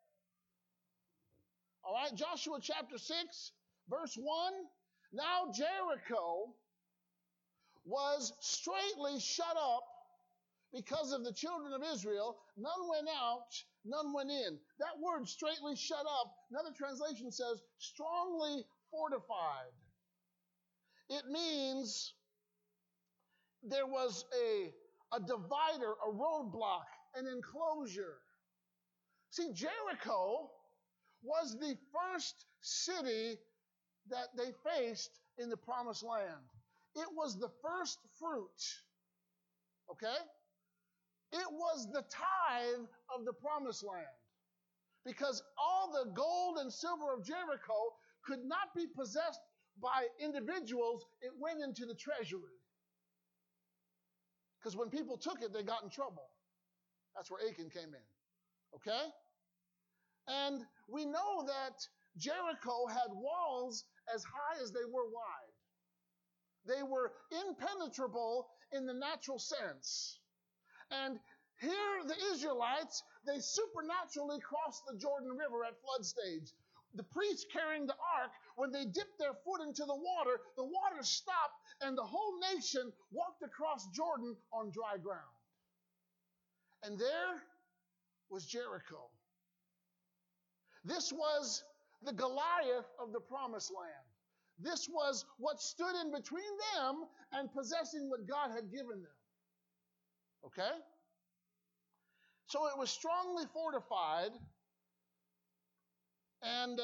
All right, Joshua chapter 6, verse 1. Now Jericho was straitly shut up because of the children of Israel. None went out, none went in. That word, straitly shut up, another translation says strongly fortified. It means there was a divider, a roadblock, an enclosure. See, Jericho was the first city that they faced in the promised land. It was the first fruit. Okay? It was the tithe of the promised land. Because all the gold and silver of Jericho could not be possessed by individuals. It went into the treasury. Because when people took it, they got in trouble. That's where Achan came in. Okay? And we know that Jericho had walls as high as they were wide. They were impenetrable in the natural sense. And here the Israelites, they supernaturally crossed the Jordan River at flood stage. The priests carrying the ark, when they dipped their foot into the water stopped, and the whole nation walked across Jordan on dry ground. And there was Jericho. This was the Goliath of the promised land. This was what stood in between them and possessing what God had given them. Okay? So it was strongly fortified, and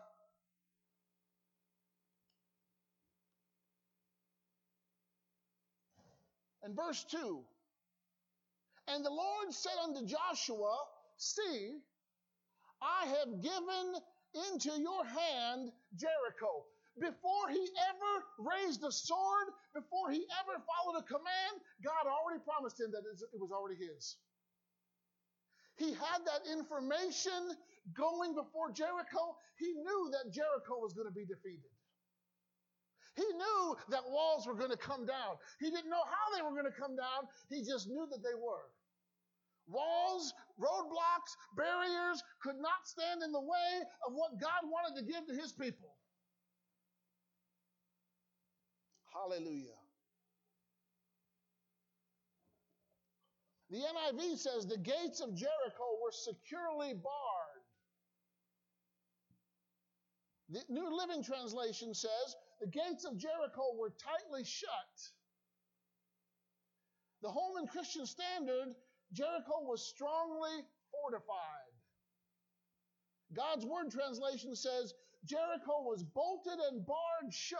verse 2, and the Lord said unto Joshua, see, I have given into your hand Jericho. Before he ever raised a sword, before he ever followed a command, God already promised him that it was already his. He had that information going before Jericho. He knew that Jericho was going to be defeated. He knew that walls were going to come down. He didn't know how they were going to come down. He just knew that they were. Walls, roadblocks, barriers could not stand in the way of what God wanted to give to his people. Hallelujah. The NIV says the gates of Jericho were securely barred. The New Living Translation says the gates of Jericho were tightly shut. The Holman Christian Standard, Jericho was strongly fortified. God's Word Translation says Jericho was bolted and barred shut.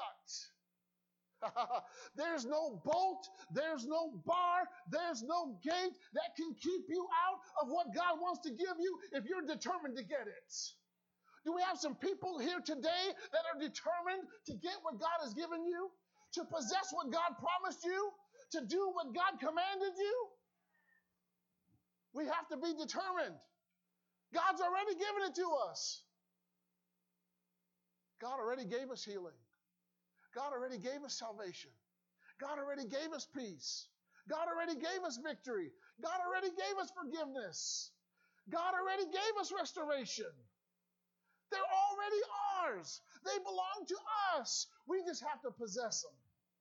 There's no bolt, there's no bar, there's no gate that can keep you out of what God wants to give you if you're determined to get it. Do we have some people here today that are determined to get what God has given you? To possess what God promised you? To do what God commanded you? We have to be determined. God's already given it to us. God already gave us healing. God already gave us salvation. God already gave us peace. God already gave us victory. God already gave us forgiveness. God already gave us restoration. They're already ours. They belong to us. We just have to possess them.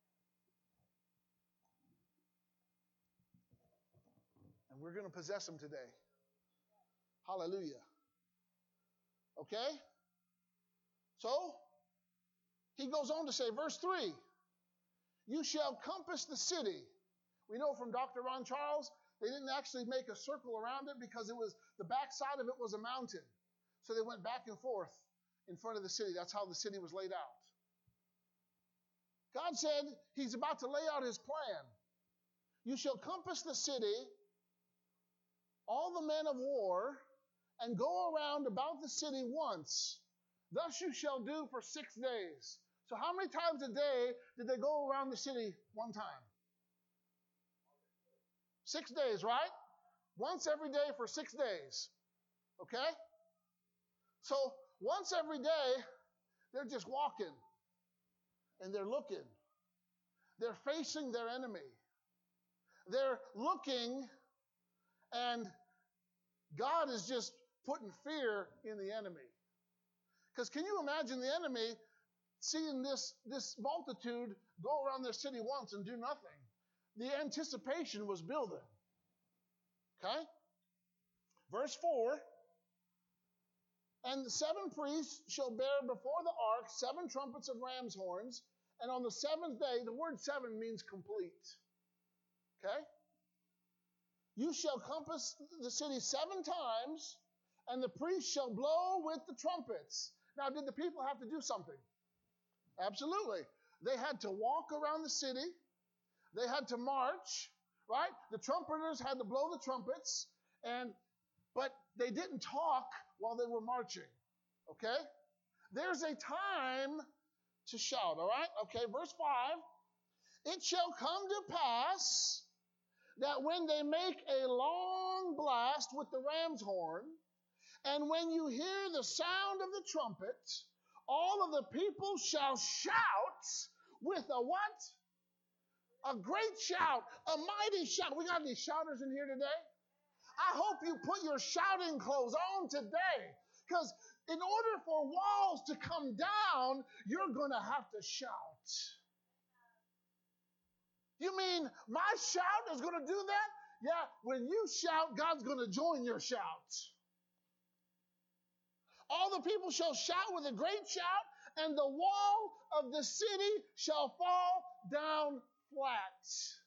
And we're going to possess them today. Hallelujah. Okay? So, he goes on to say, verse 3, you shall compass the city. We know from Dr. Ron Charles, they didn't actually make a circle around it because the backside of it was a mountain. So they went back and forth in front of the city. That's how the city was laid out. God said he's about to lay out his plan. You shall compass the city, all the men of war, and go around about the city once. Thus you shall do for 6 days. So how many times a day did they go around the city one time? 6 days, right? Once every day for 6 days. Okay? So once every day, they're just walking. And they're looking. They're facing their enemy. They're looking, and God is just putting fear in the enemy. Because can you imagine the enemy seeing this multitude go around their city once and do nothing? The anticipation was building. Okay? Verse 4, and the 7 priests shall bear before the ark 7 trumpets of ram's horns, and on the 7th day, the word 7 means complete. Okay? You shall compass the city 7 times, and the priests shall blow with the trumpets. Now, did the people have to do something? Absolutely. They had to walk around the city. They had to march, right? The trumpeters had to blow the trumpets, but they didn't talk while they were marching, okay? There's a time to shout, all right? Okay, verse 5. It shall come to pass that when they make a long blast with the ram's horn, and when you hear the sound of the trumpet, all of the people shall shout with a what? A great shout, a mighty shout. We got any shouters in here today? I hope you put your shouting clothes on today, because in order for walls to come down, you're going to have to shout. You mean my shout is going to do that? Yeah, when you shout, God's going to join your shout. All the people shall shout with a great shout, and the wall of the city shall fall down flat.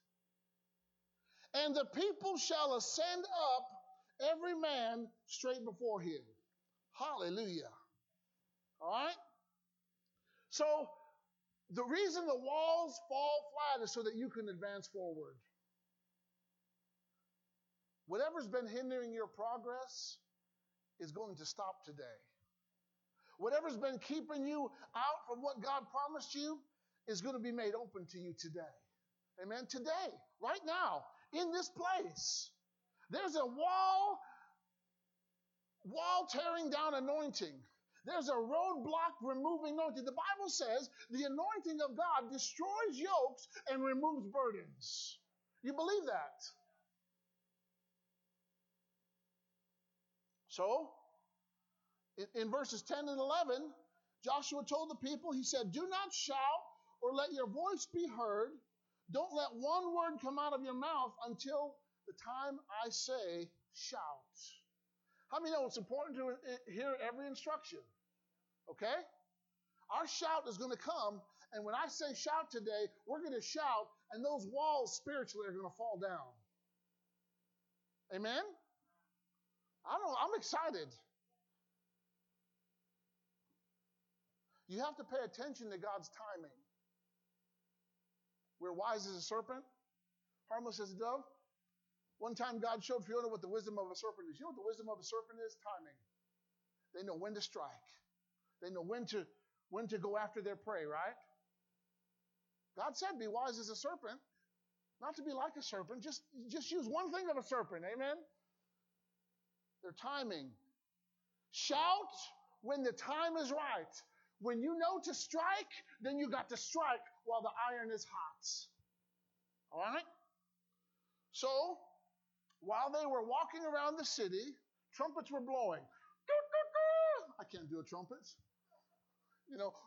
And the people shall ascend up, every man straight before him. Hallelujah. All right? So, the reason the walls fall flat is so that you can advance forward. Whatever's been hindering your progress is going to stop today. Whatever's been keeping you out from what God promised you is going to be made open to you today. Amen? Today, right now, in this place, there's a wall tearing down anointing. There's a roadblock removing anointing. The Bible says the anointing of God destroys yokes and removes burdens. You believe that? So, in verses 10 and 11, Joshua told the people, he said, do not shout or let your voice be heard. Don't let one word come out of your mouth until the time I say shout. How many know it's important to hear every instruction? Okay? Our shout is going to come, and when I say shout today, we're going to shout, and those walls spiritually are going to fall down. Amen? I'm excited. You have to pay attention to God's timing. We're wise as a serpent, harmless as a dove. One time God showed Fiona what the wisdom of a serpent is. You know what the wisdom of a serpent is? Timing. They know when to strike. They know when to go after their prey, right? God said, be wise as a serpent, not to be like a serpent. Just use one thing of a serpent, amen? Their timing. Shout when the time is right. When you know to strike, then you got to strike while the iron is hot. All right? So, while they were walking around the city, trumpets were blowing. I can't do a trumpet. You know,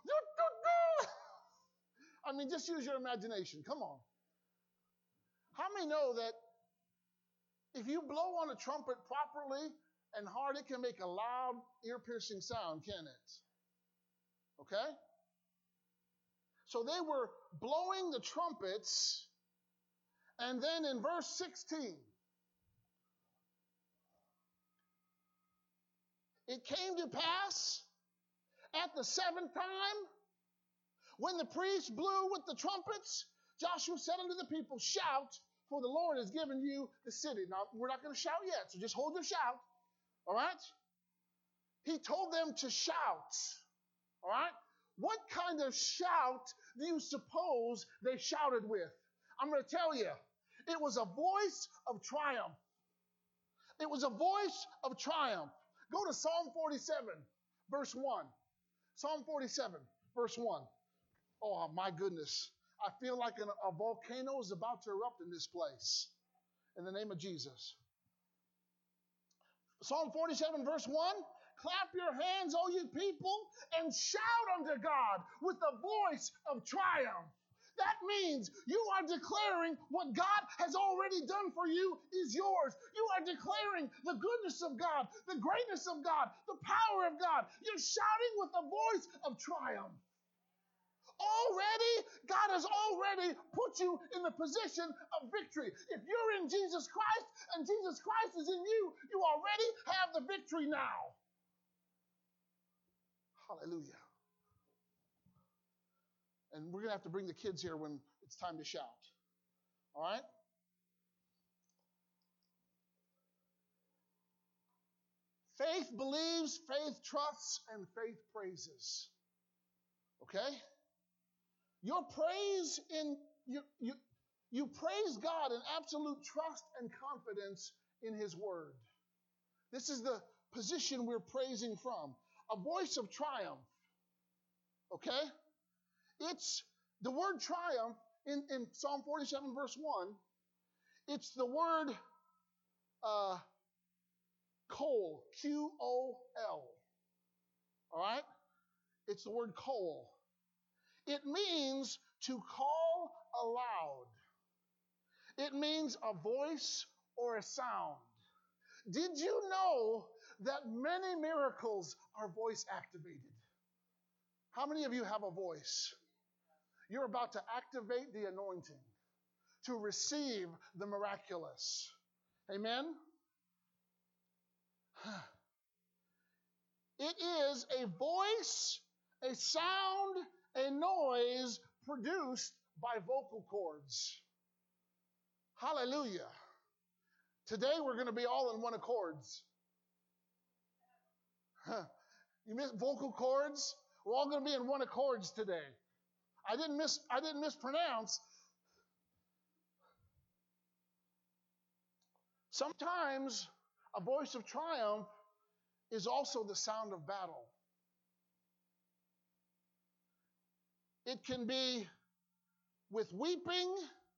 I mean, just use your imagination. Come on. How many know that if you blow on a trumpet properly and hard, it can make a loud, ear-piercing sound, can it? Okay? So they were blowing the trumpets, and then in verse 16, it came to pass at the seventh time, when the priest blew with the trumpets, Joshua said unto the people, shout, for the Lord has given you the city. Now, we're not going to shout yet, so just hold your shout. All right? He told them to shout. All right? What kind of shout do you suppose they shouted with? I'm going to tell you. It was a voice of triumph. It was a voice of triumph. Go to Psalm 47, verse 1. Psalm 47, verse 1. Oh, my goodness. I feel like a volcano is about to erupt in this place. In the name of Jesus. Psalm 47, verse 1. Clap your hands, O you people, and shout unto God with the voice of triumph. That means you are declaring what God has already done for you is yours. You are declaring the goodness of God, the greatness of God, the power of God. You're shouting with the voice of triumph. Already, God has already put you in the position of victory. If you're in Jesus Christ and Jesus Christ is in you, you already have the victory now. Hallelujah. And we're going to have to bring the kids here when it's time to shout. All right? Faith believes, faith trusts, and faith praises. Okay? Your praise you praise God in absolute trust and confidence in His Word. This is the position we're praising from. A voice of triumph. Okay? It's the word triumph in Psalm 47 verse 1. It's the word Kol, Q-O-L. All right? It's the word Kol. It means to call aloud. It means a voice or a sound. Did you know that many miracles are voice activated. How many of you have a voice? You're about to activate the anointing to receive the miraculous. Amen? It is a voice, a sound, a noise produced by vocal cords. Hallelujah. Today we're going to be all in one accords. You miss vocal cords? We're all going to be in one accords today. I didn't mispronounce. Sometimes a voice of triumph is also the sound of battle. It can be with weeping.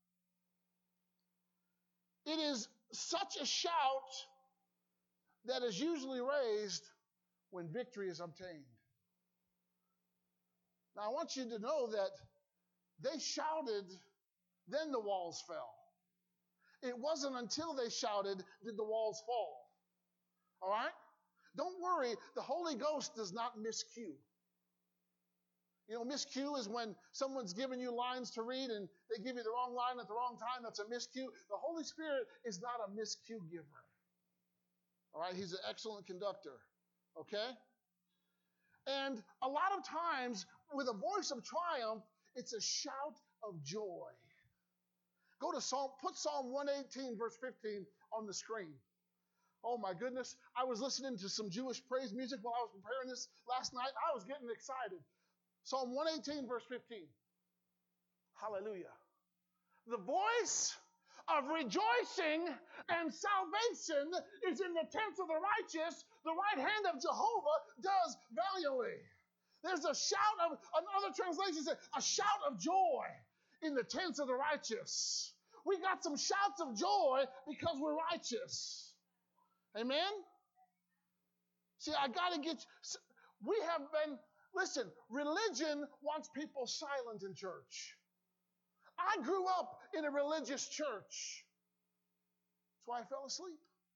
It is such a shout that is usually raised when victory is obtained. Now, I want you to know that they shouted, then the walls fell. It wasn't until they shouted did the walls fall. All right? Don't worry, the Holy Ghost does not miscue. You know, miscue is when someone's giving you lines to read and they give you the wrong line at the wrong time. That's a miscue. The Holy Spirit is not a miscue giver. All right? He's an excellent conductor. Okay? And a lot of times, with a voice of triumph, it's a shout of joy. Go to put Psalm 118, verse 15 on the screen. Oh my goodness. I was listening to some Jewish praise music while I was preparing this last night. I was getting excited. Psalm 118, verse 15. Hallelujah. The voice of rejoicing and salvation is in the tents of the righteous. The right hand of Jehovah does valiantly. There's a shout of, another translation says, a shout of joy in the tents of the righteous. We got some shouts of joy because we're righteous. Amen? See, I got to get, we have been, listen, religion wants people silent in church. I grew up in a religious church. That's why I fell asleep.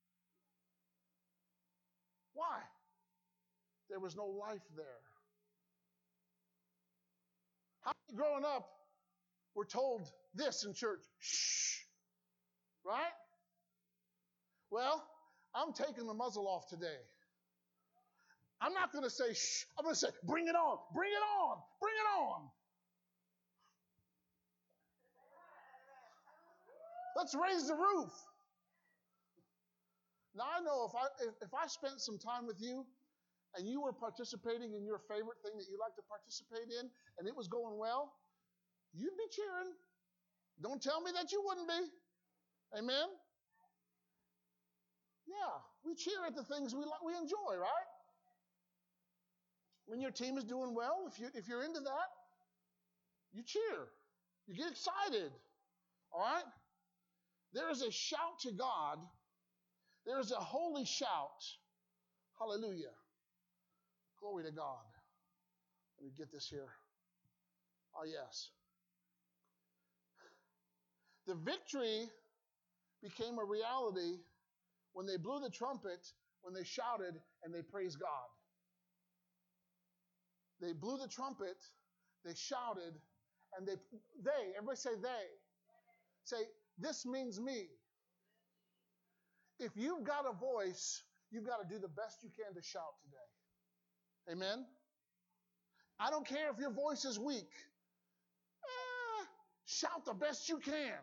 Why? There was no life there. How many growing up were told this in church? Shh. Right? Well, I'm taking the muzzle off today. I'm not going to say shh. I'm going to say, bring it on, bring it on, bring it on. Let's raise the roof. Now I know if I spent some time with you and you were participating in your favorite thing that you like to participate in and it was going well, you'd be cheering. Don't tell me that you wouldn't be. Amen? Yeah, we cheer at the things we enjoy, right? When your team is doing well, if you're into that, you cheer. You get excited. All right? There is a shout to God. There is a holy shout. Hallelujah. Glory to God. Let me get this here. Oh, yes. The victory became a reality when they blew the trumpet, when they shouted, and they praised God. They blew the trumpet, they shouted, and everybody say they. Say, this means me. If you've got a voice, you've got to do the best you can to shout today. Amen? I don't care if your voice is weak. Shout the best you can.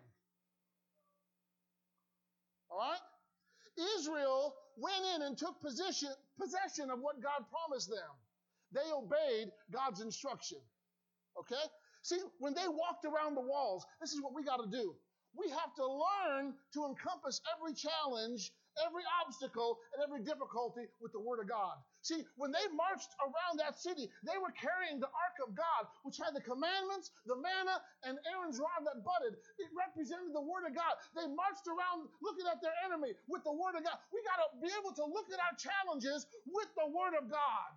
All right? Israel went in and took possession of what God promised them. They obeyed God's instruction. Okay? See, when they walked around the walls, this is what we got to do. We have to learn to encompass every challenge, every obstacle, and every difficulty with the Word of God. See, when they marched around that city, they were carrying the Ark of God, which had the commandments, the manna, and Aaron's rod that budded. It represented the Word of God. They marched around looking at their enemy with the Word of God. We got to be able to look at our challenges with the Word of God.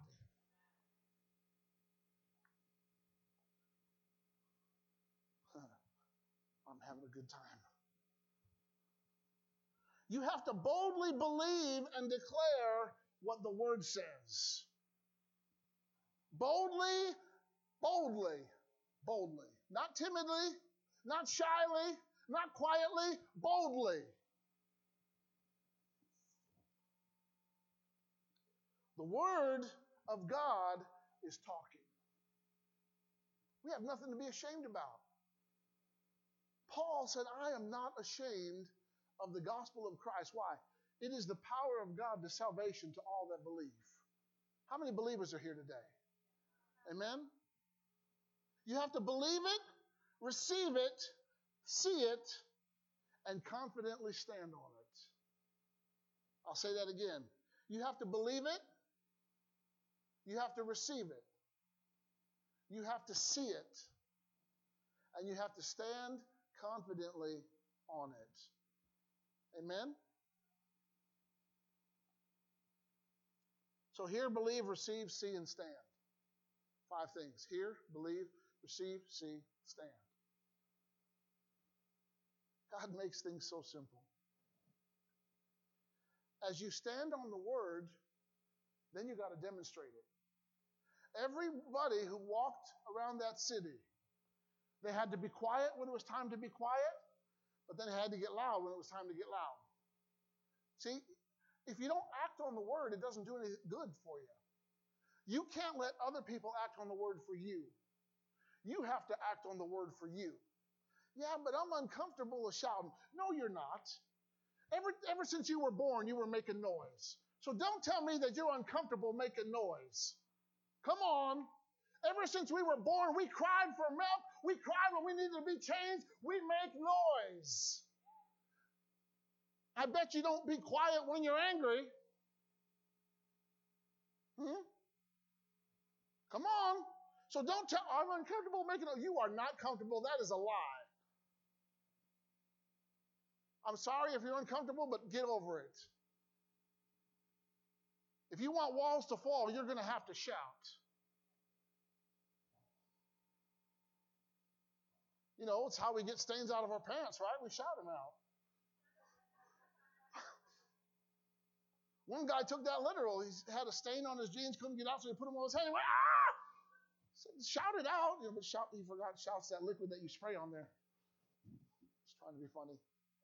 I'm having a good time. You have to boldly believe and declare what the Word says. Boldly, boldly, boldly. Not timidly, not shyly, not quietly, boldly. The Word of God is talking. We have nothing to be ashamed about. Paul said, I am not ashamed of the gospel of Christ. Why? It is the power of God to salvation to all that believe. How many believers are here today? Amen? You have to believe it, receive it, see it, and confidently stand on it. I'll say that again. You have to believe it. You have to receive it. You have to see it. And you have to stand confidently on it. Amen? So hear, believe, receive, see, and stand. 5 things. Hear, believe, receive, see, stand. God makes things so simple. As you stand on the Word, then you got to demonstrate it. Everybody who walked around that city, they had to be quiet when it was time to be quiet, but then they had to get loud when it was time to get loud. See, if you don't act on the Word, it doesn't do any good for you. You can't let other people act on the Word for you. You have to act on the Word for you. Yeah, but I'm uncomfortable with shouting. No, you're not. Ever since you were born, you were making noise. So don't tell me that you're uncomfortable making noise. Come on. Ever since we were born, we cried for milk. We cried when we needed to be changed. We make noise. I bet you don't be quiet when you're angry. Come on. So don't tell, I'm uncomfortable making noise. You are not comfortable. That is a lie. I'm sorry if you're uncomfortable, but get over it. If you want walls to fall, you're going to have to shout. You know, it's how we get stains out of our pants, right? We shout them out. One guy took that literal. He had a stain on his jeans, couldn't get out, so he put them on his head. He went, ah! Shout it out. You know, but he forgot, shouts that liquid that you spray on there. Just trying to be funny.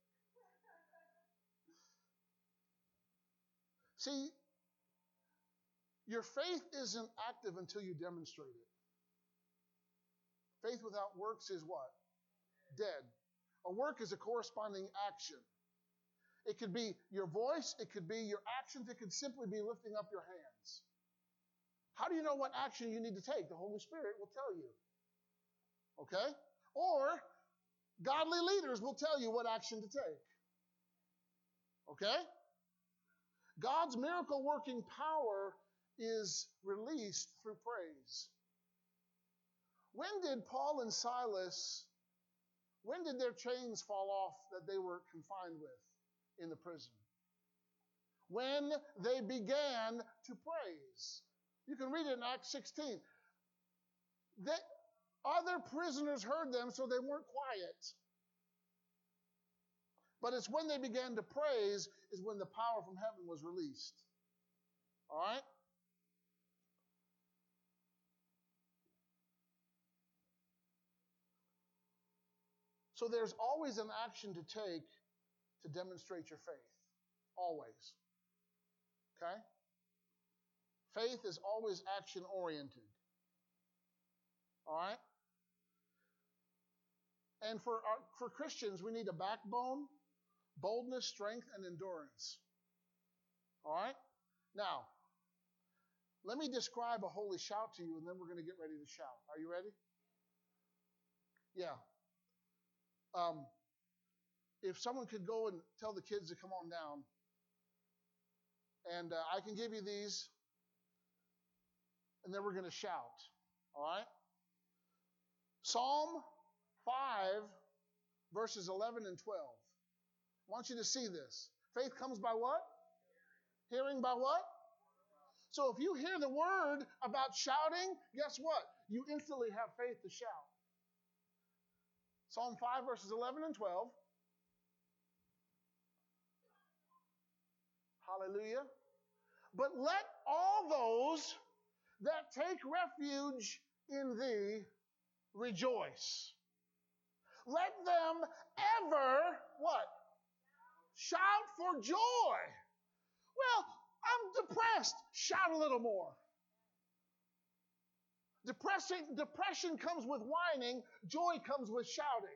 See, your faith isn't active until you demonstrate it. Faith without works is what? Dead. A work is a corresponding action. It could be your voice, it could be your actions, it could simply be lifting up your hands. How do you know what action you need to take? The Holy Spirit will tell you. Okay? Or godly leaders will tell you what action to take. Okay? God's miracle working power is released through praise. When did Paul and Silas, when did their chains fall off that they were confined with in the prison? When they began to praise. You can read it in Acts 16. Other prisoners heard them, so they weren't quiet. But it's when they began to praise is when the power from heaven was released. All right? So there's always an action to take to demonstrate your faith. Always. Okay? Faith is always action-oriented. All right? And for Christians, we need a backbone, boldness, strength, and endurance. All right? Now, let me describe a holy shout to you, and then we're going to get ready to shout. Are you ready? Yeah. If someone could go and tell the kids to come on down, and I can give you these, and then we're going to shout. All right? Psalm 5, verses 11 and 12. I want you to see this. Faith comes by what? Hearing by what? So if you hear the word about shouting, guess what? You instantly have faith to shout. Psalm 5, verses 11 and 12. Hallelujah. But let all those that take refuge in thee rejoice. Let them ever, what? Shout for joy. Well, I'm depressed. Shout a little more. Depression comes with whining. Joy comes with shouting.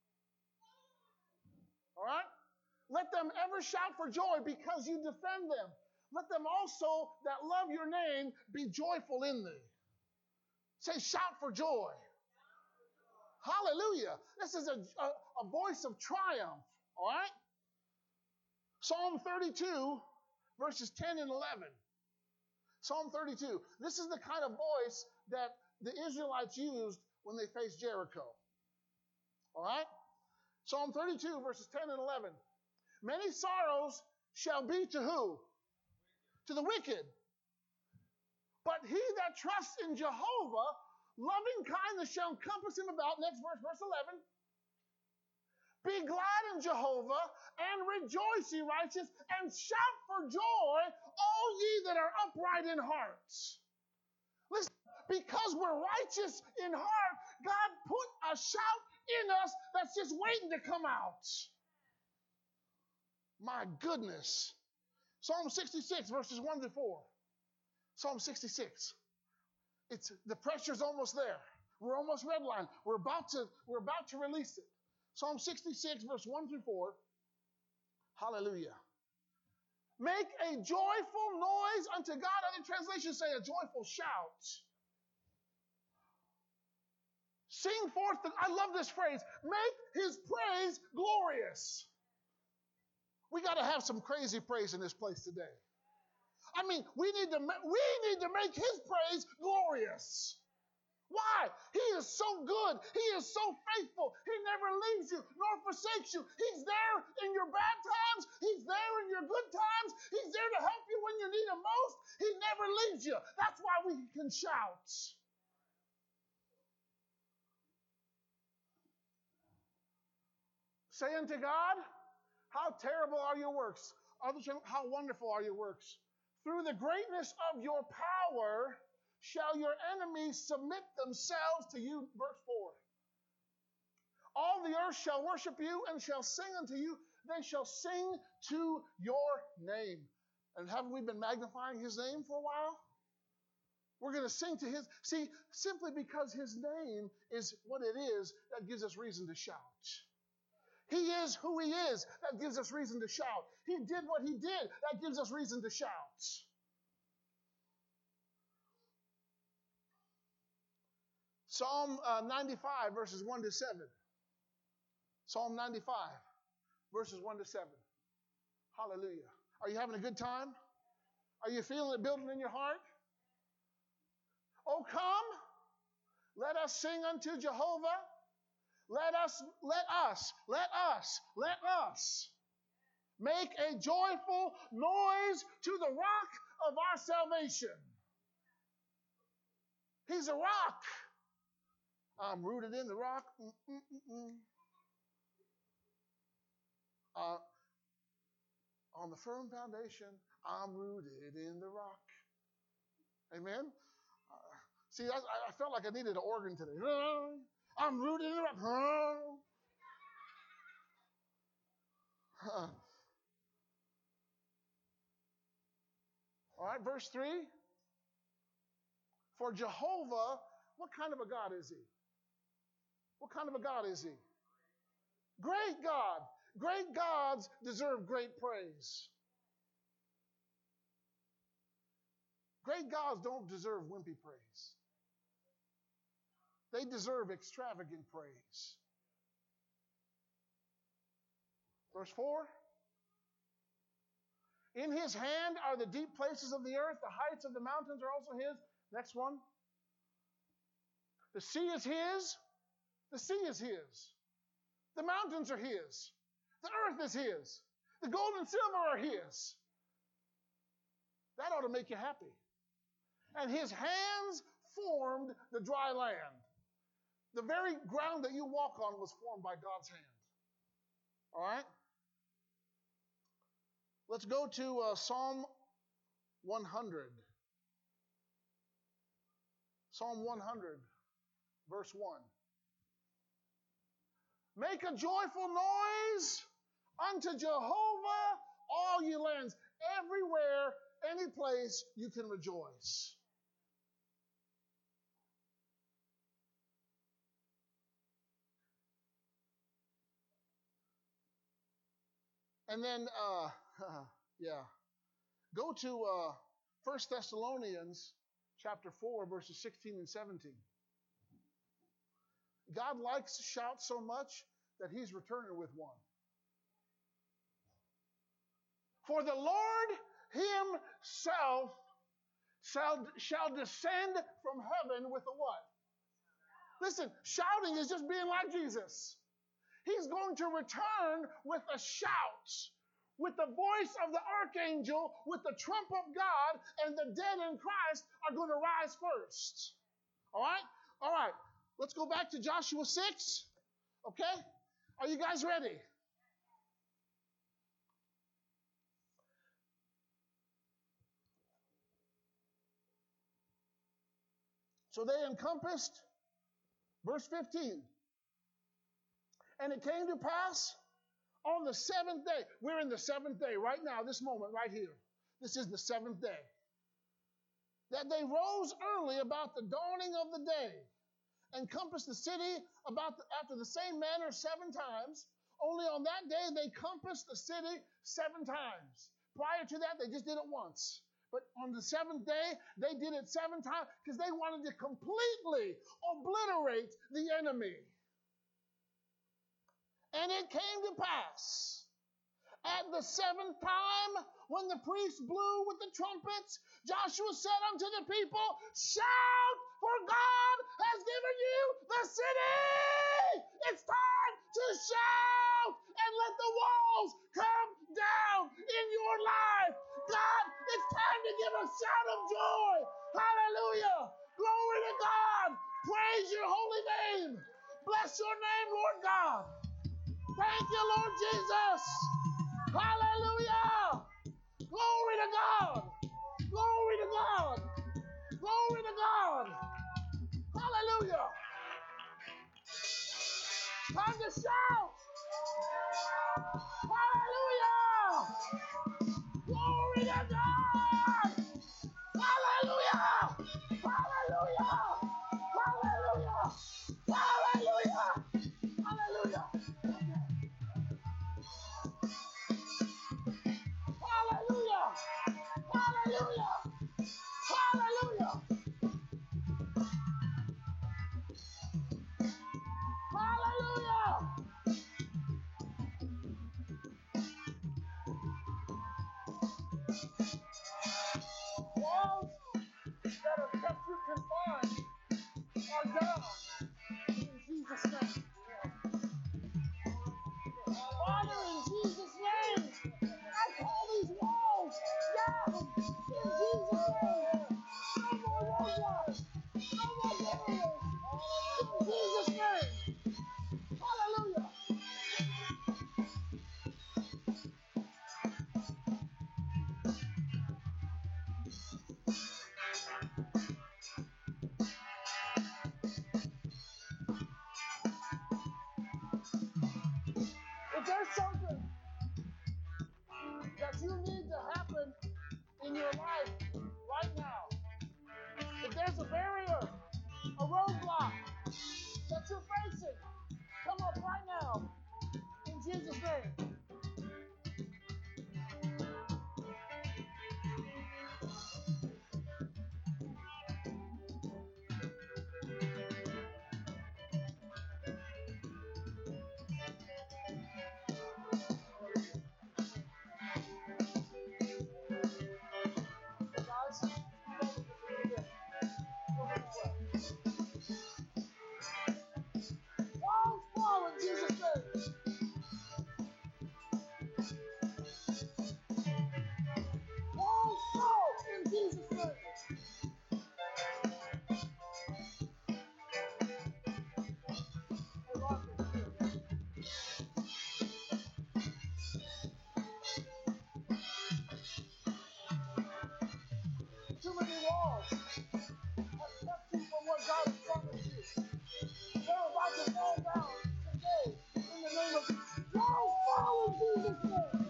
All right? Let them ever shout for joy because you defend them. Let them also that love your name be joyful in thee. Say, shout for joy. Hallelujah. This is a voice of triumph. All right? Psalm 32, verses 10 and 11. Psalm 32. This is the kind of voice that the Israelites used when they faced Jericho. All right? Psalm 32, verses 10 and 11. Many sorrows shall be to who? To the wicked. But he that trusts in Jehovah, loving kindness shall encompass him about. Next verse, verse 11. Be glad in Jehovah and rejoice, ye righteous, and shout for joy, all ye that are upright in hearts. Listen, because we're righteous in heart, God put a shout in us that's just waiting to come out. My goodness. Psalm 66, verses 1 to 4. Psalm 66. The pressure's almost there. We're almost redlined. We're about to release it. Psalm 66, verse 1 through 4. Hallelujah. Make a joyful noise unto God. Other translations say a joyful shout. Sing forth, I love this phrase, make his praise glorious. We got to have some crazy praise in this place today. I mean, we need to make his praise glorious. Why? He is so good. He is so faithful. He never leaves you nor forsakes you. He's there in your bad times. He's there in your good times. He's there to help you when you need him most. He never leaves you. That's why we can shout. Say unto God, how terrible are your works. How wonderful are your works. Through the greatness of your power shall your enemies submit themselves to you. Verse 4. All the earth shall worship you and shall sing unto you. They shall sing to your name. And haven't we been magnifying his name for a while? We're going to sing to his. See, simply because his name is what it is, that gives us reason to shout. He is who he is. That gives us reason to shout. He did what he did. That gives us reason to shout. Psalm 95, verses 1 to 7. Psalm 95, verses 1 to 7. Hallelujah. Are you having a good time? Are you feeling it building in your heart? Oh, come, let us sing unto Jehovah. Let us make a joyful noise to the rock of our salvation. He's a rock. I'm rooted in the rock. On the firm foundation, I'm rooted in the rock. Amen? See, I felt like I needed an organ today. I'm rooted in the rock. All right, verse 3. For Jehovah, what kind of a God is he? What kind of a God is he? Great God. Great gods deserve great praise. Great gods don't deserve wimpy praise. They deserve extravagant praise. Verse 4. In his hand are the deep places of the earth. The heights of the mountains are also his. Next one. The sea is his. The sea is his. The mountains are his. The earth is his. The gold and silver are his. That ought to make you happy. And his hands formed the dry land. The very ground that you walk on was formed by God's hand. All right? Let's go to Psalm 100. Psalm 100, verse 1. Make a joyful noise unto Jehovah, all ye lands. Everywhere, any place, you can rejoice. And then, go to 1 Thessalonians chapter 4, verses 16 and 17. God likes to shout so much that he's returning with one. For the Lord himself shall descend from heaven with a what? Listen, shouting is just being like Jesus. He's going to return with a shout, with the voice of the archangel, with the trump of God, and the dead in Christ are going to rise first. All right? All right. Let's go back to Joshua 6. Okay? Are you guys ready? So they encompassed, verse 15. And it came to pass on the seventh day. We're in the seventh day right now, this moment, right here. This is the seventh day. That they rose early about the dawning of the day, and compassed the city after the same manner 7 times. Only on that day they compassed the city 7 times. Prior to that, they just did it once. But on the 7th day, they did it 7 times because they wanted to completely obliterate the enemy. And it came to pass at the 7th time, when the priests blew with the trumpets, Joshua said unto the people, shout, for God has given you the city. It's time to shout and let the walls come down in your life. God, it's time to give a shout of joy. Hallelujah. Glory to God. Praise your holy name. Bless your name, Lord God. Thank you, Lord Jesus. Hallelujah. Glory to God. Glory to God. Glory to God. Hallelujah. Time to shout. Hallelujah. Glory to God. Hallelujah. Hallelujah. Hallelujah. Hallelujah. Hallelujah. Hallelujah. Hallelujah. Hallelujah. Hallelujah. Walls that have kept you confined are down in Jesus' name. Father, in Jesus' name, I call these walls down in Jesus' name. No more roadblocks. No more barriers. In Jesus' name. Hallelujah. If there's something that you need to happen in your life right now, if there's a barrier, a roadblock that you're facing, come up right now in Jesus' name. Guys, walls fall in Jesus' name. Jesus' name.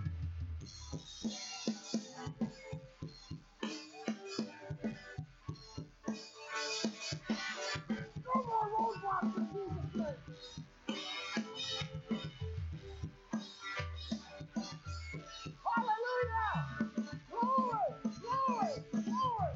No more roadblocks in Jesus' name. Hallelujah! Glory! Glory! Glory!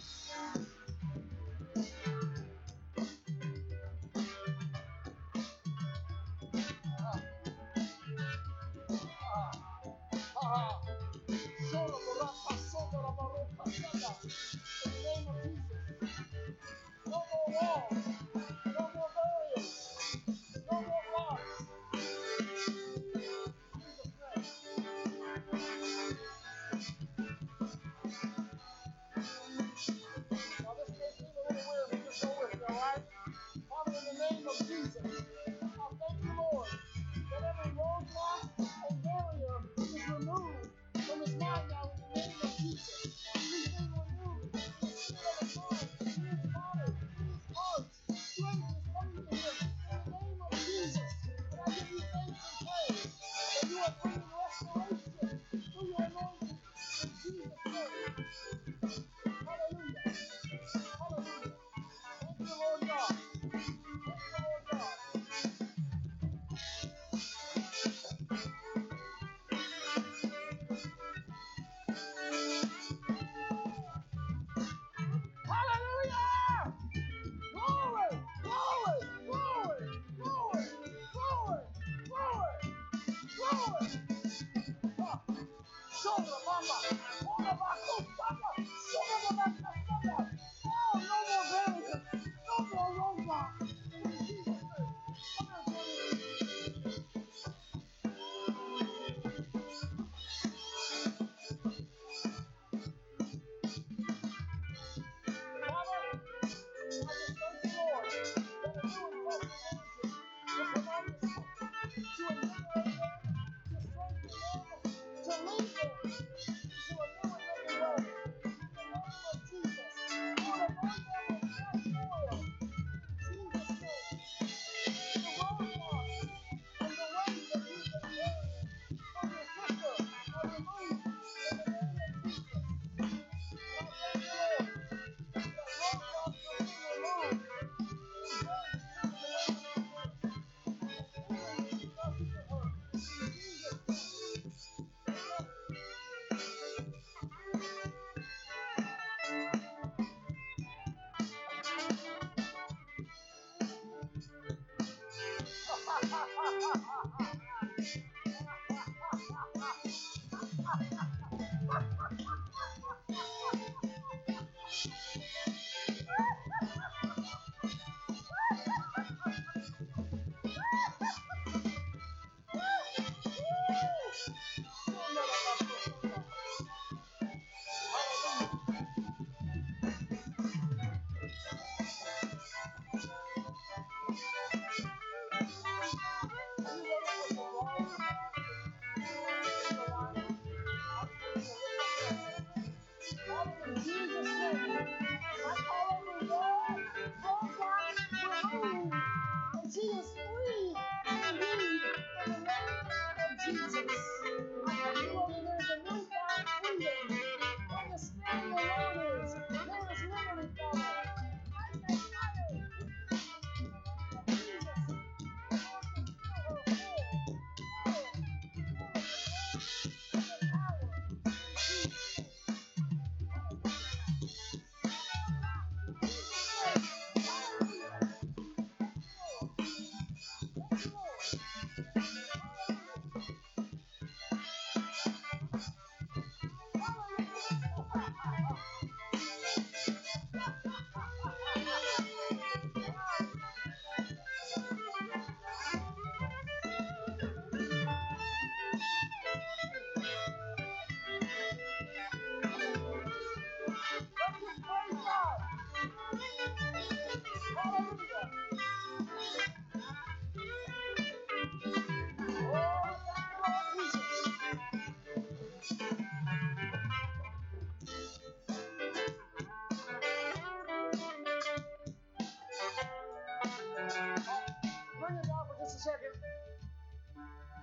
In the name of Jesus. No more walls. No more barriers. No more blocks. Jesus' name. Now this may seem a little weird, but just go with me, all right? Father, in the name of Jesus, I thank you, Lord, that every roadblock and barrier is removed from his mind now in the name of Jesus. He's being renewed. The spirit of his mind, in his body, in his heart. Strength is coming to him in the name of Jesus. And I give you thanks and praise that you are bringing restoration through your anointing in Jesus' name. Hallelujah. Hallelujah. Thank you, Lord God. Thank you, Lord God. Hallelujah! Glory! Glory! Glory! Glory! Glory! Glory! Glory! Shoulder, mama! Hold up, mama! Shoulder, mama! Oh, no more barriers! No more roadblocks! In Jesus' name! Come here, baby! Father, I just thank you, Lord, that a new and fresh anointing will come on this house to invigorate them, to strengthen them, to lead them into a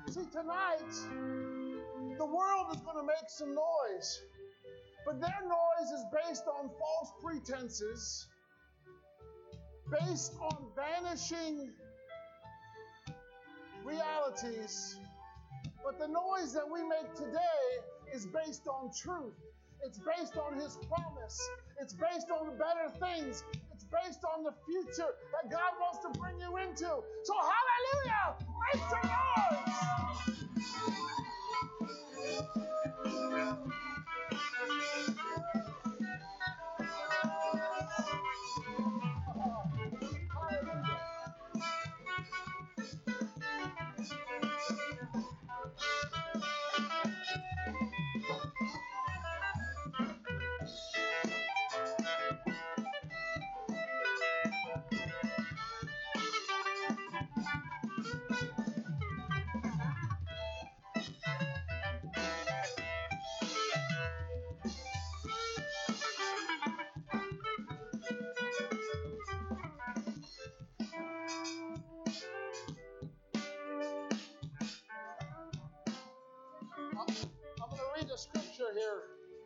See, tonight, the world is going to make some noise, but their noise is based on false pretenses, based on vanishing realities. But the noise that we make today is based on truth. It's based on His promise. It's based on better things. It's based on the future that God wants to bring you into. So hallelujah! Make some noise! I'm going to read a scripture here.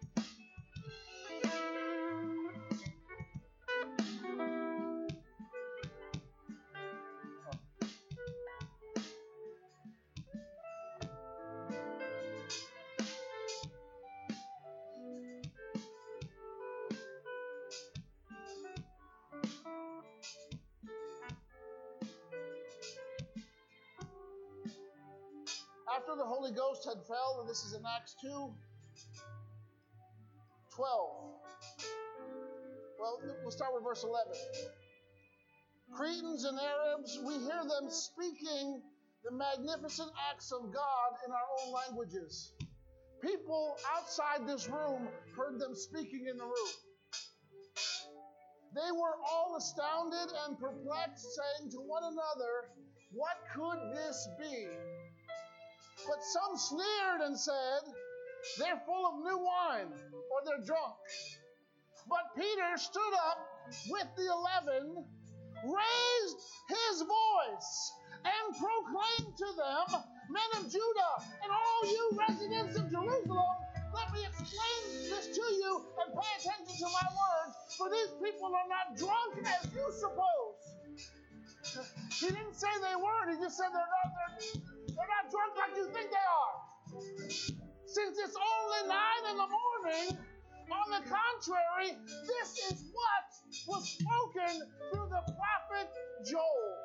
After the Holy Ghost had fell, and this is in Acts 2:12. Well, we'll start with verse 11. Cretans and Arabs, we hear them speaking the magnificent acts of God in our own languages. People outside this room heard them speaking in the room. They were all astounded and perplexed, saying to one another, "What could this be?" But some sneered and said, "They're full of new wine," or "they're drunk." But Peter stood up with the 11, raised his voice, and proclaimed to them, "Men of Judah, and all you residents of Jerusalem, let me explain this to you and pay attention to my words, for these people are not drunk as you suppose." He didn't say they weren't, he just said they're not drunk like you think they are. Since it's only 9 in the morning, on the contrary, this is what was spoken through the prophet Joel.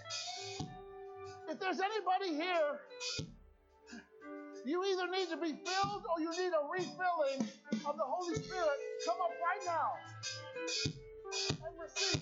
If there's anybody here, you either need to be filled or you need a refilling of the Holy Spirit. Come up right now and receive.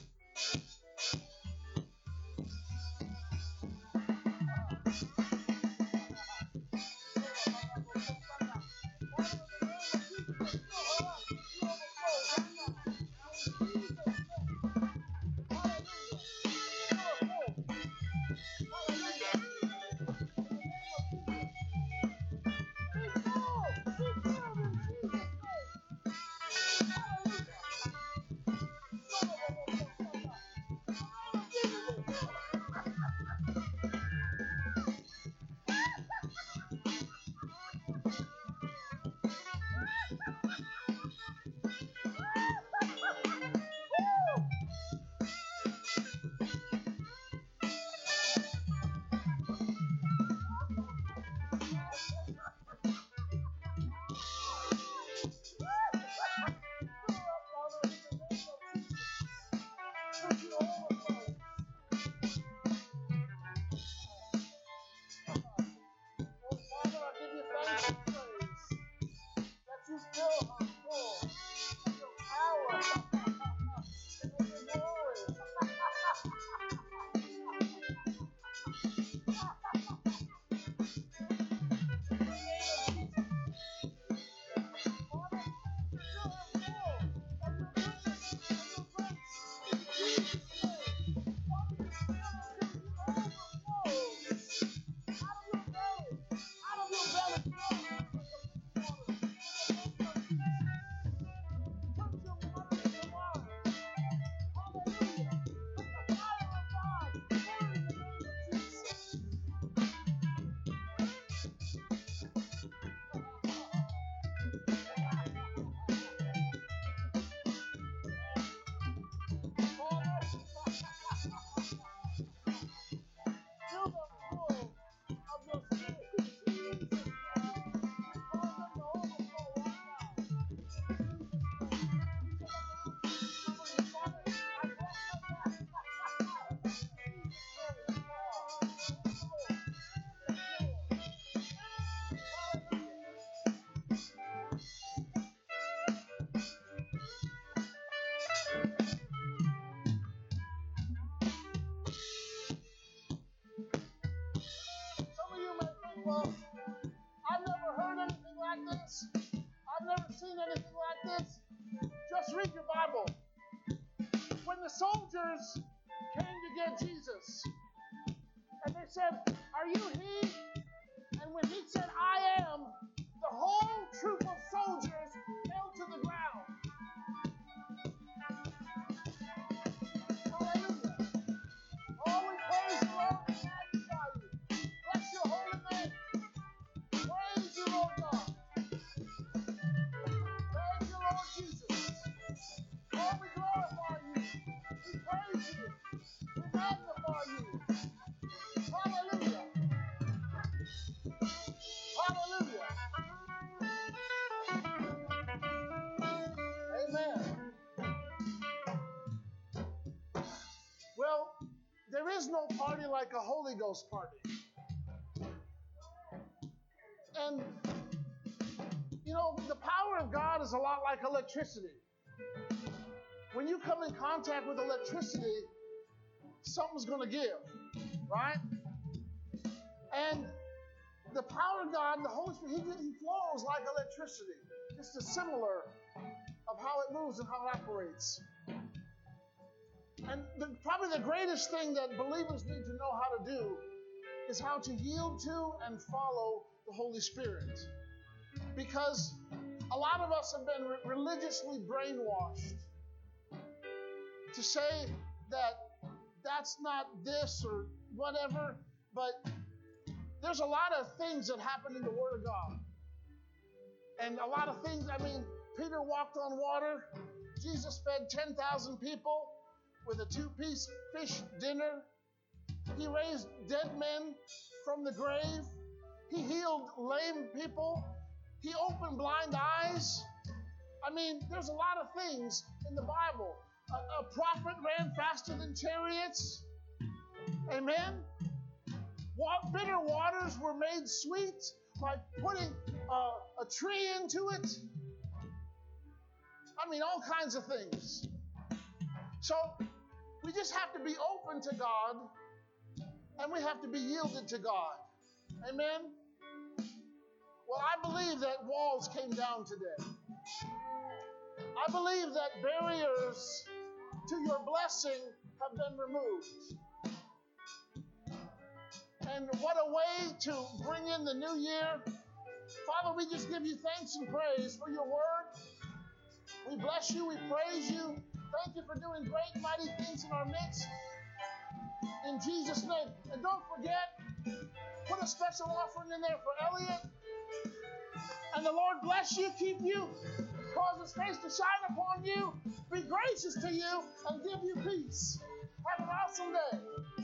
Well, I've never heard anything like this. I've never seen anything like this. Just read your Bible. When the soldiers came to get Jesus, and they said, "Are you he?" And when he said, "I am," the whole troop of soldiers fell to the ground. Hallelujah. Oh, we praise the Lord and magnify you. Bless your holy name. Praise you, Lord God. Praise you, Lord Jesus. Oh, we glorify you. We praise you. We magnify you. Hallelujah. Hallelujah. Amen. Well, there is no party like a Holy Ghost party. And, you know, the power of God is a lot like electricity. When you come in contact with electricity, something's going to give, right? And the power of God, the Holy Spirit, He flows like electricity. Just as similar of how it moves and how it operates. And probably the greatest thing that believers need to know how to do is how to yield to and follow the Holy Spirit. Because a lot of us have been religiously brainwashed to say that that's not this or whatever, but there's a lot of things that happen in the Word of God. And a lot of things, I mean, Peter walked on water. Jesus fed 10,000 people with a 2-piece fish dinner. He raised dead men from the grave. He healed lame people. He opened blind eyes. I mean, there's a lot of things in the Bible. A prophet ran faster than chariots. Amen? Bitter waters were made sweet by putting a tree into it. I mean, all kinds of things. So we just have to be open to God, and we have to be yielded to God. Amen? Well, I believe that walls came down today. I believe that barriers to your blessing have been removed. And what a way to bring in the new year. Father, we just give you thanks and praise for your word. We bless you. We praise you. Thank you for doing great, mighty things in our midst. In Jesus' name. And don't forget, put a special offering in there for Elliot. And the Lord bless you, keep you, cause His face to shine upon you, be gracious to you, and give you peace. Have an awesome day.